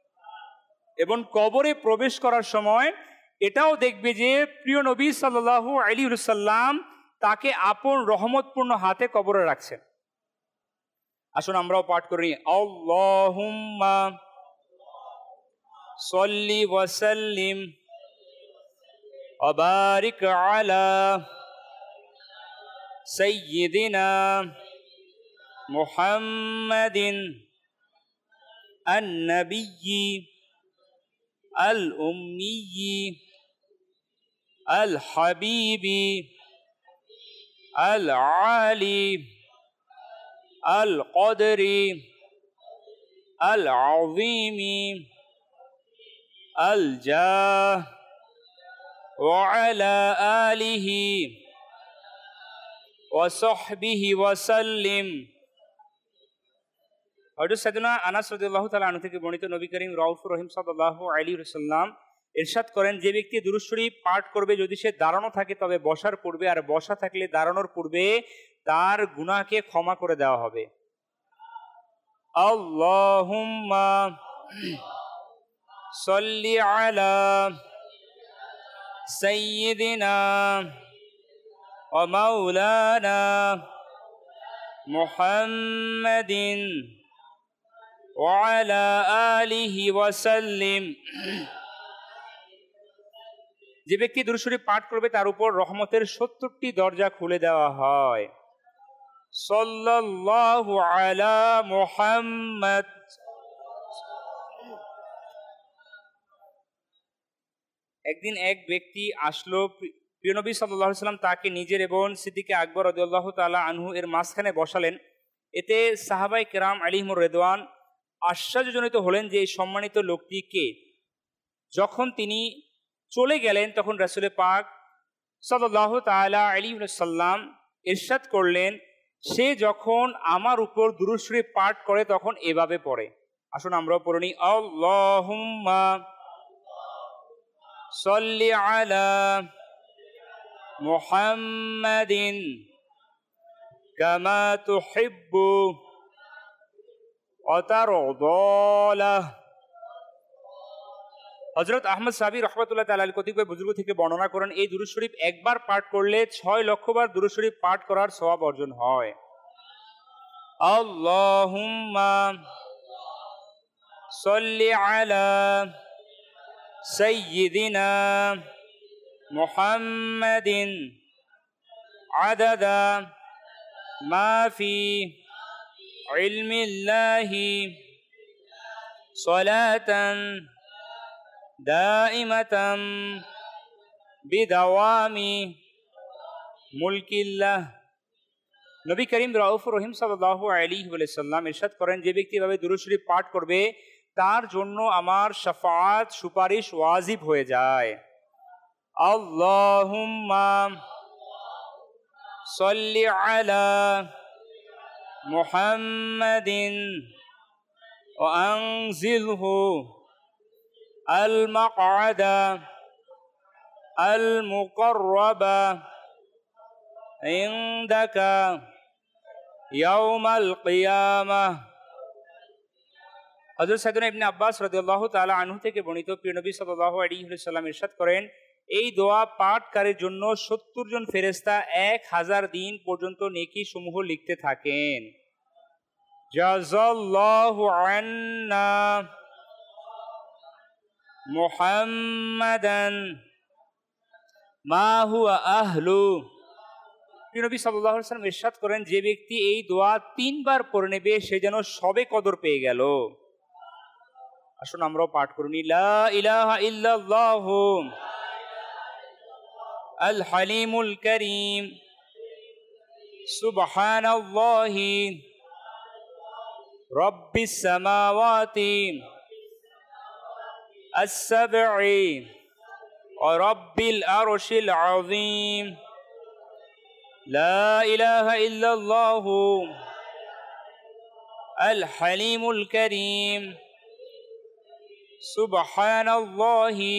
[SPEAKER 3] এবং কবরে প্রবেশ করার সময় এটাও দেখবে যে প্রিয় নবী সাল্লাল্লাহু আলাইহি ওয়াসাল্লাম তাকে আপন রহমতপূর্ণ হাতে কবরে রাখছেন। আসুন আমরাও পাঠ করি। আল্লাহুম্মা সাল্লি ওয়া সাল্লিম ওয়া বারিক আলা সাইয়্যিদিনা মুহাম্মাদিন আন-নাবিয়্যি الأمي الحبيب العالي القدر العظيم الجاه وعلى آله وصحبه وسلم। হযরত সাইয়েদনা আনাস রাদিয়াল্লাহু তাআলা আনহু থেকে বর্ণিত, নবী করিম রাউফুর রহিম সাল্লাল্লাহু আলাইহি ওয়াসাল্লাম ইরশাদ করেন, যে ব্যক্তি দুরূদ শরীফ পাঠ করবে যদি সে দাঁড়ানো থাকে তবে বসার পূর্বে, আর বসা থাকলে দাঁড়ানোর পূর্বে, তার গুনাহকে ক্ষমা করে দেওয়া হবে। আল্লাহুম্মা সাল্লি আলা সাইয়্যিদিনা ওয়া মাওলানা মুহাম্মাদিন ওয়া আলা আলিহি ওয়া সাল্লিম। যে ব্যক্তি দুরূদ শরীফ পাঠ করবে তার উপর রহমতের ৭০টি দরজা খুলে দেওয়া হয়। সাল্লাল্লাহু আলা মুহাম্মাদ। একদিন এক ব্যক্তি আসলো, প্রিয় নবী সাল্লাল্লাহু আলাইহি ওয়াসাল্লাম তাকে নিজের এবং সিদ্দিকে আকবর রাদিয়াল্লাহু তাআলা আনহু এর মাঝখানে বসালেন। এতে সাহাবায়ে কেরাম আলাইহিমুর রিদওয়ান আশ্চর্যজনিত হলেন যে এই সম্মানিত লোকটি কে। যখন তিনি চলে গেলেন তখন রাসূল পাক সাল্লাল্লাহু তাআলা আলাইহি ওয়াসাল্লাম ইরশাদ করলেন, সে যখন আমার উপর দুরূদ শরীফ পাঠ করে তখন এভাবে পড়ে। আসুন আমরাও পড়ে নিই। আল্লাহুম্মা সাল্লি আলা মুহাম্মাদিন কামা তুহিব্বু ওয়া তারদা। হযরত আহমদ সাহাবী রাহমাতুল্লাহ তাআলা আলাইহি কতিপয় বুজুর্গ থেকে বর্ণনা করেন, এই দুরূদ শরীফ একবার পাঠ করলে ৬ লক্ষ বার দুরূদ শরীফ পাঠ করার সওয়াব অর্জন হয়। আল্লাহুম্মা সাল্লি আলা সাইয়্যিদিনা মুহাম্মাদিন আদাদা মা ফি ইলমিল্লাহি সালাতান দাইমাতাম বিদাওয়ামি মুলকিল্লাহ। নবী করিম রাউফুর রহিম সাল্লাল্লাহু আলাইহি ওয়াসাল্লাম ইরশাদ করেন, যে ব্যক্তি এভাবে দুরূদ শরীফ পাঠ করবে তার জন্য আমার শাফাআত সুপারিশ ওয়াজিব হয়ে যায়। আল্লাহুম্মা সাল্লি আলা মুহাম্মাদিন ওয়া আনজিলহু আল মাকআদা আল মুকাররাবা ইনদাকা ইয়াউমাল কিয়ামাহ। হযরত সাইয়েদনা ইবনে আব্বাস রাদিয়াল্লাহু তাআলা আনহু থেকে বর্ণিত, প্রিয় নবী সাল্লাল্লাহু আলাইহি ওয়াসাল্লাম ইরশাদ করেন, এই দোয়া পাঠকারীর জন্য ৭০ জন ফেরেশতা ১০০০ দিন পর্যন্ত নেকি সমূহ লিখতে থাকেন। জাযাল্লাহু আন্না মুহাম্মাদান মা হুয়া আহলু। প্রিয় নবী সাল্লাল্লাহু আলাইহি ওয়াসাল্লাম ইরশাদ করেন, যে ব্যক্তি এই দোয়া ৩ বার পড়ে নেবে সে যেন সবে কদর পেয়ে গেল। আসুন আমরাও পাঠ করুন। লা ইলাহা ইল্লাল্লাহু আল হালিমুল কারীম সুবহানাল্লাহি রাব্বিস সামাওয়াতি আস-সাবঈ ওয়া রাব্বিল আরশিল আযীম। লা ইলাহা ইল্লাল্লাহু আল হালিমুল কারীম সুবহানাল্লাহি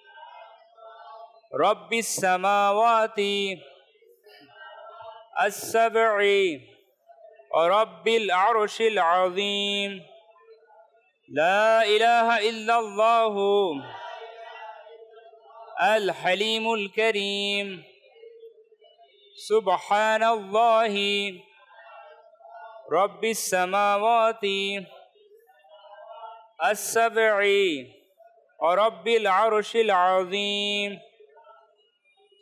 [SPEAKER 3] রাব্বিস সামাওয়াতি আস-সাবঈ ওয়া রাব্বিল আরশিল আযীম। লা ইলাহা ইল্লাল্লাহু আল হালিমুল কারীম সুবহানাল্লাহি রাব্বিস সামাওয়াতি আস-সাবঈ ওয়া রাব্বিল আরশিল আযীম।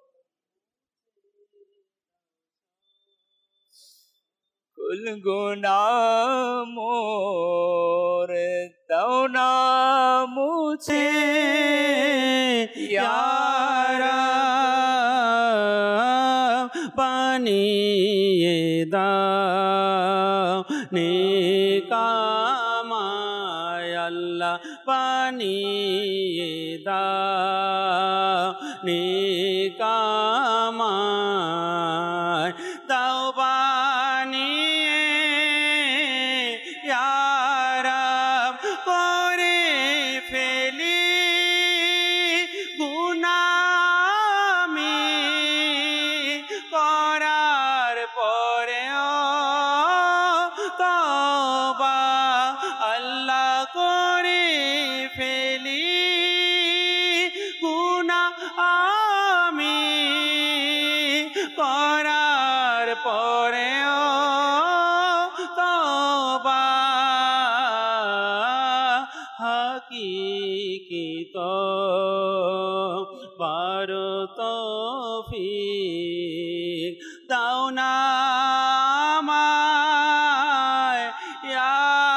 [SPEAKER 3] কুল গুনাহ মোর দাও না মুছে
[SPEAKER 2] ইয়া রাব বানিয়ে দাও নেকামায় আল্লাহ বানিয়ে দাও নেকামায় দাও বানিয়ে ইয়া রাব করে ফেলি গুনাহ আমি করার পরেও তওবা আল্লাহ করে ফেলি গুনাহ আমি করার পরেও তওবা হাকিকি তওবার তৌফিক দাও না আমায় ইয়া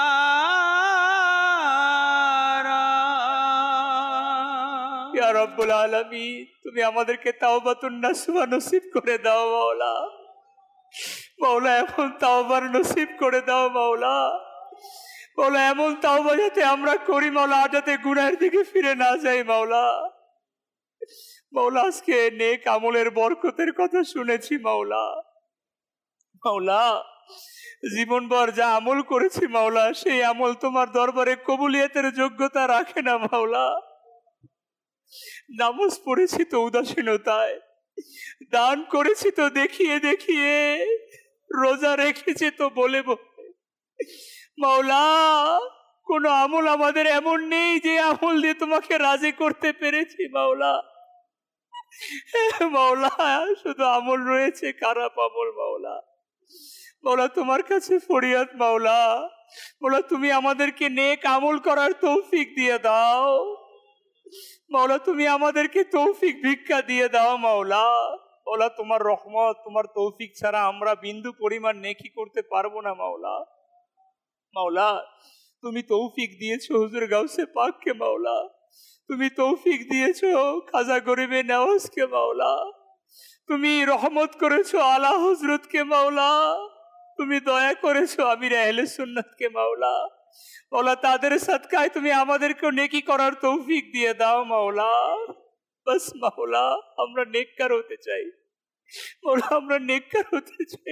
[SPEAKER 2] রাব।
[SPEAKER 3] ইয়া রব্বুল আলামিন, তুমি আমাদেরকে তাওবাতুন নাসুহা নসিব করে দাও মাওলা। মাওলা এমন তাওবার নসিব করে দাও মাওলা। মাওলা এমন তাওবা যাতে আমরা করি মাওলা, যাতে গুনাহের দিকে ফিরে না যাই মাওলা। মাওলা আজকে নেক আমলের বরকতের কথা শুনেছি মাওলা। মাওলা জীবনভর যা আমল করেছি মাওলা, সেই আমল তোমার দরবারে কবুলিয়তের যোগ্যতা রাখে না মাওলা। নামাজ পড়েছি তো উদাসীনতায়, দান করেছি তো দেখিয়ে দেখিয়ে, রোজা রেখেছি তো বলে বলে। মাওলা কোন আমল আমাদের এমন নেই যে আমল দিয়ে তোমাকে রাজি করতে পেরেছি মাওলা। মাওলা শুধু আমল রয়েছে খারাপ আমল মাওলা। মাওলা তোমার কাছে ফরিয়াদ মাওলা, মাওলা তুমি আমাদেরকে নেক আমল করার তৌফিক দিয়ে দাও মাওলা। তুমি আমাদেরকে তৌফিক ভিক্ষা দিয়ে দাও মাওলা। মাওলা তোমার রহমত, তোমার তৌফিক ছাড়া আমরা বিন্দু পরিমাণ নেকি করতে পারবো না মাওলা। মাওলা তুমি তৌফিক দিয়েছো হুজুর গাউসে পাককে মাওলা, তুমি তৌফিক দিয়েছো খাজা গরিবে নওয়াজকে মাওলা, তুমি রহমত করেছো আলা হযরতকে মাওলা, তুমি দয়া করেছো আমির আহলে সুন্নাতকে মাওলা। মাওলা তাদের সাদকায় তুমি আমাদেরকে নেকি করার তৌফিক দিয়ে দাও মাওলা। বাস মাওলা আমরা নেককার হতে চাই মাওলা, আমরা নেককার হতে চাই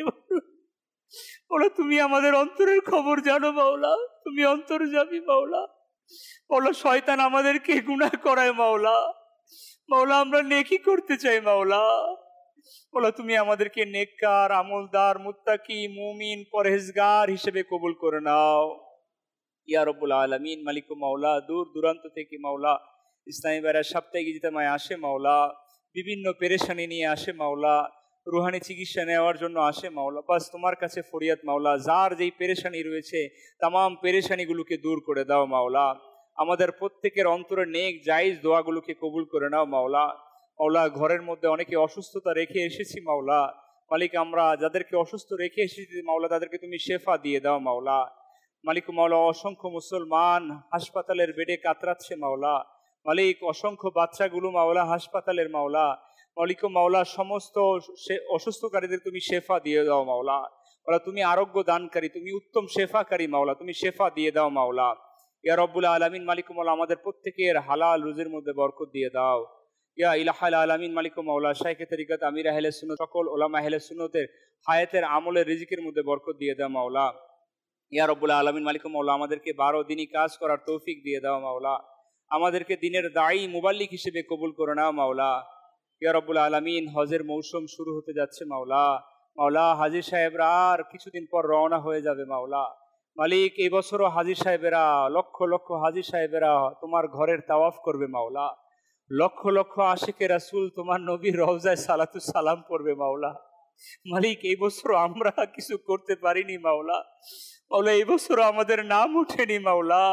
[SPEAKER 3] মাওলা। তুমি আমাদের অন্তরের খবর জানো মাওলা, তুমি অন্তর্যামী মাওলা। মাওলা শয়তান আমাদেরকে গুনাহ করায় মাওলা। মাওলা আমরা নেকি করতে চাই মাওলা। মাওলা তুমি আমাদেরকে নেককার, আমলদার, মুত্তাকি, মুমিন, পরহেজগার হিসেবে কবুল করে নাও ইয়া রব্বুল আলামিন। মালিক মাওলা দূর দূরান্ত থেকে মাওলা ইসলামী বাইরা সাপ্তাহিক ইজতেমায় আসে মাওলা, বিভিন্ন পেরেশানি নিয়ে আসে মাওলা, রুহানি চিকিৎসা নেওয়ার জন্য আসে মাওলা। বাস তোমার কাছে ফরিয়াদ মাওলা, যার যেই পেরেশানি রয়েছে তামাম পেরেশানিগুলোকে দূর করে দাও মাওলা। আমাদের প্রত্যেকের অন্তরে নেক জায়েজ দোয়াগুলোকে কবুল করে নাও মাওলা। মাওলা ঘরের মধ্যে অনেকে অসুস্থতা রেখে এসেছি মাওলা, মালিক আমরা যাদেরকে অসুস্থ রেখে এসেছি মাওলা তাদেরকে তুমি শেফা দিয়ে দাও মাওলা। মালিক মাওলা অসংখ্য মুসলমান হাসপাতালের বেডে কাতরাচ্ছে মাওলা, মালিক অসংখ্য বাচ্চাগুলো মাওলা হাসপাতালের মাওলা, মালিক মাওলা সমস্ত অসুস্থকারীদের তুমি শেফা দিয়ে দাও মাওলা। মাওলা তুমি আরোগ্য দানকারী, তুমি উত্তম শেফাকারী মাওলা, তুমি শেফা দিয়ে দাও মাওলা। ইয়া রব্বুল আলামিন মালিক মাওলা আমাদের প্রত্যেকের হালাল রুজির মধ্যে বরকত দিয়ে দাও ইয়া ইলাহাল আলামিন। মালিক মাওলা শাইখে তরিকত আমির আহলে সুন্নাত সকল উলামা আহলে সুন্নতের হায়াতের আমলের রিজিকের মধ্যে বরকত দিয়ে দাও মাওলা। ইয়া রব্বুল আলামিন মালিক মাওলা আমাদেরকে 12 দিনই কাজ করার তৌফিক দিয়ে দাও মাওলা। আমাদেরকে দিনের দায়ী মুবাল্লিক হিসেবে কবুল করে নাও মাওলা। ইয়া রব্বুল আলামিন হজের মৌসুম শুরু হতে যাচ্ছে মাওলা। মাওলা হাজী সাহেবরা আর কিছুদিন পর রওনা হয়ে যাবে মাওলা। মালিক এই বছরও হাজী সাহেবেরা লক্ষ লক্ষ হাজী সাহেবেরা তোমার ঘরের তাওয়াফ করবে মাওলা। লক্ষ লক্ষ আশিকে রাসূল তোমার নবীর রওজায় সালাতু সালাম পড়বে মাওলা। মালিক এই বছর আমরা কিছু করতে পারিনি মাওলা। মাওলা এই বছর আমাদের নাম উঠেনি মাওলা।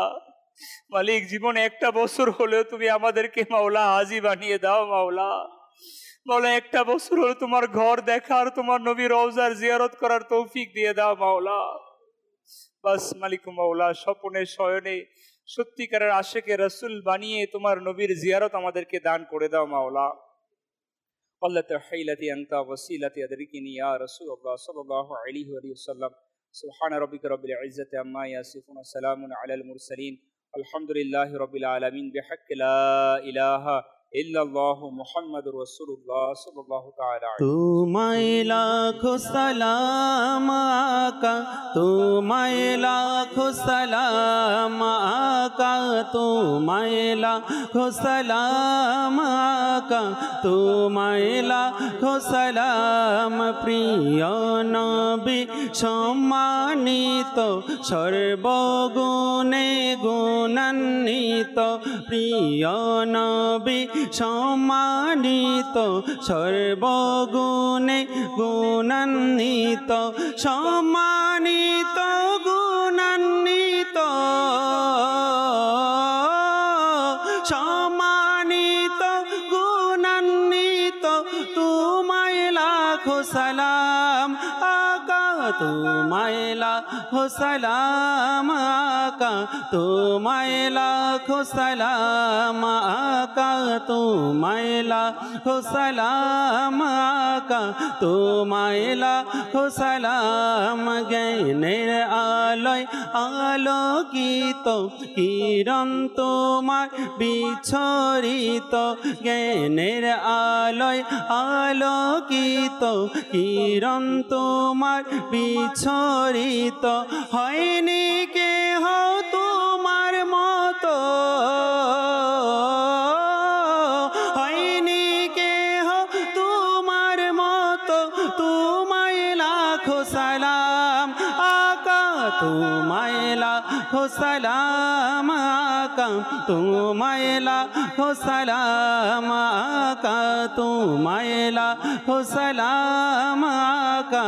[SPEAKER 3] মালিক জীবনে একটা বছর হলেও তুমি আমাদেরকে মাওলা হাজী বানিয়ে দাও মাওলা। মাওলা একটা বছর হলো তোমার ঘর দেখার, তোমার নবী রওজার জিয়ারত করার তৌফিক দিয়ে দাও মাওলা। বাস মালিক মাওলা, স্বপনে শয়নে সত্যিকারের আশেকে রাসূল বানিয়ে তোমার নবীর জিয়ারত আমাদেরকে দান করে দাও মাওলা। قلت حيلتي أنت وسيلتي أدركني يا رسول الله صلى الله عليه وسلم. سبحان ربك رب العزة عما يصفون وسلام على المرسلين الحمد لله رب العالمين بحق لا إله إلا الله محمد رسول الله صلى الله تعالى عليه وسلم.
[SPEAKER 2] তোমায় লাখো সালাম আকা, তোমায় লাখো সালাম আকা, তোমায় লাখো সালাম আকা, তোমায় লাখো সালাম। প্রিয় নবী সম্মানিত, সর্বগুণে গুণান্বিত, প্রিয় নবী সম্মানিত, সর্বগুণে গুণান্বিত, সম্মানিত গুণান্বিত, সম্মানিত গুণান্বিত, তোমায় লাখো সালাম আকা, তোমায় লাখো সালাম আকা, তোমায় লাখো সালাম আকা, তোমায় লাখো সালাম আকা, তোমায় লাখো সালাম। জ্ঞানের আলোয় আলোকিত কিরণ তোমার বিছরিত, জ্ঞানের আলোয় আলোকিত কিরণ তোমার বিছরিত, হয়নি কেহ তোমার মতো, হয়নি কেহ তোমার মতো, তোমায় লাখো সালাম আকা, তোমায় লাখো সালাম আকা, তোমায় লাখো সালাম আকা, তোমায় লাখো সালাম আকা।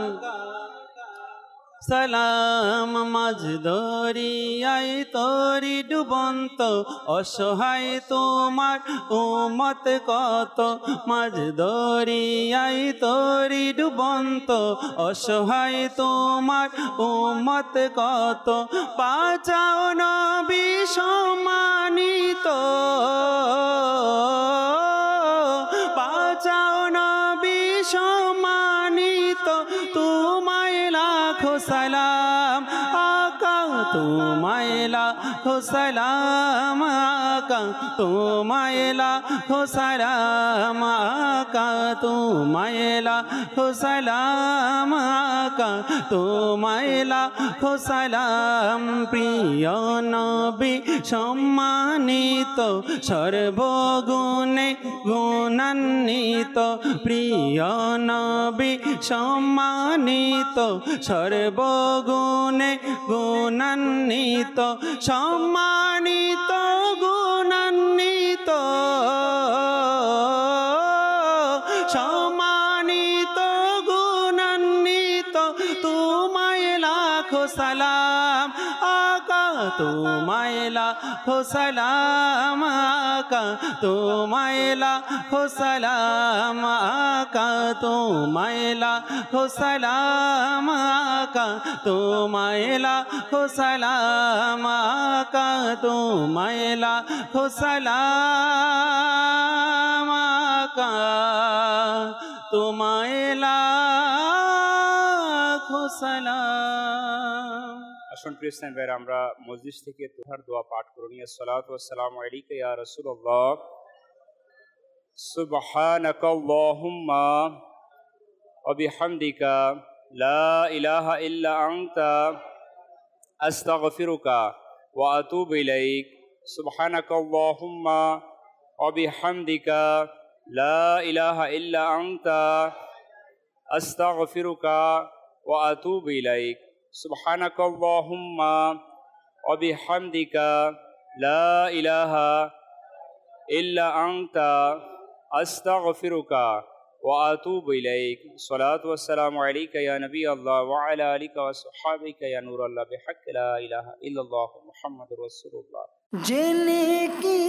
[SPEAKER 2] সালাম মাঝ দরিয়ায় তরি ডুবন্ত, অসহায় তোমার উম্মত কত, মাঝ দরিয়ায় তরি ডুবন্ত, অসহায় তোমার উম্মত কত, বাঁচাও নবী সম্মানিত, বাঁচাও নবী সম্মানিত, তোমায় লাখো সালাম আকা, তোমায় লাখো সালাম আকা, তোমায় লাখো সালাম আকা, তোমায় লাখো সালাম আকা, তোমায় লাখো সালাম। প্রিয় নবী সম্মানিত, সর্বগুণে গুণান্বিত, প্রিয় নবী সম্মানিত, সর্বগুণে গুণান্বিত, সম্মানিত গুণান্বিত, সম্মানিত গুণান্বিত, তোমায় লাখো সালাম আকা, তোমায় লাখো সালাম আকা, তোমায় লাখো সালাম আকা, তোমায় লাখো সালাম আকা, তোমায় লাখো সালাম আকা, তোমায় লাখো সালাম আকা, তোমায় লাখো সালাম।
[SPEAKER 3] আসুন প্রিয় ইসলাম ভাইরা, আমরা মসজিদ থেকে তোহার দোয়া পাঠ করুন। আসসালাতু ওয়াসসালামু আলাইকা ইয়া রাসূলুল্লাহ, সুবহানাকা আল্লাহুম্মা ওয়া বিহামদিকা লা ইলাহা ইল্লা আনতা আস্তাগফিরুকা ওয়া আতুবু ইলাইক। সুবহানাকা আল্লাহুম্মা ওয়া বিহামদিকা লা ইলাহা ইল্লা আনতা আস্তাগফিরুকা ওয়া আতুবু ইলাইক। সুবহানাকা আল্লাহুম্মা ওয়া বিহামদিকা লা ইলাহা ইল্লা আনতা আস্তাগফিরুকা ওয়া আতুবু ইলাইক। সালাতু ওয়াসসালামু আলাইকা ইয়া নবী আল্লাহ ওয়া আলা আলিকা ওয়া সাহবিকা ইয়া নূর আল্লাহ বিহাক্কি লা ইলাহা ইল্লাল্লাহ মুহাম্মাদুর রাসূলুল্লাহ।
[SPEAKER 1] জেনে কি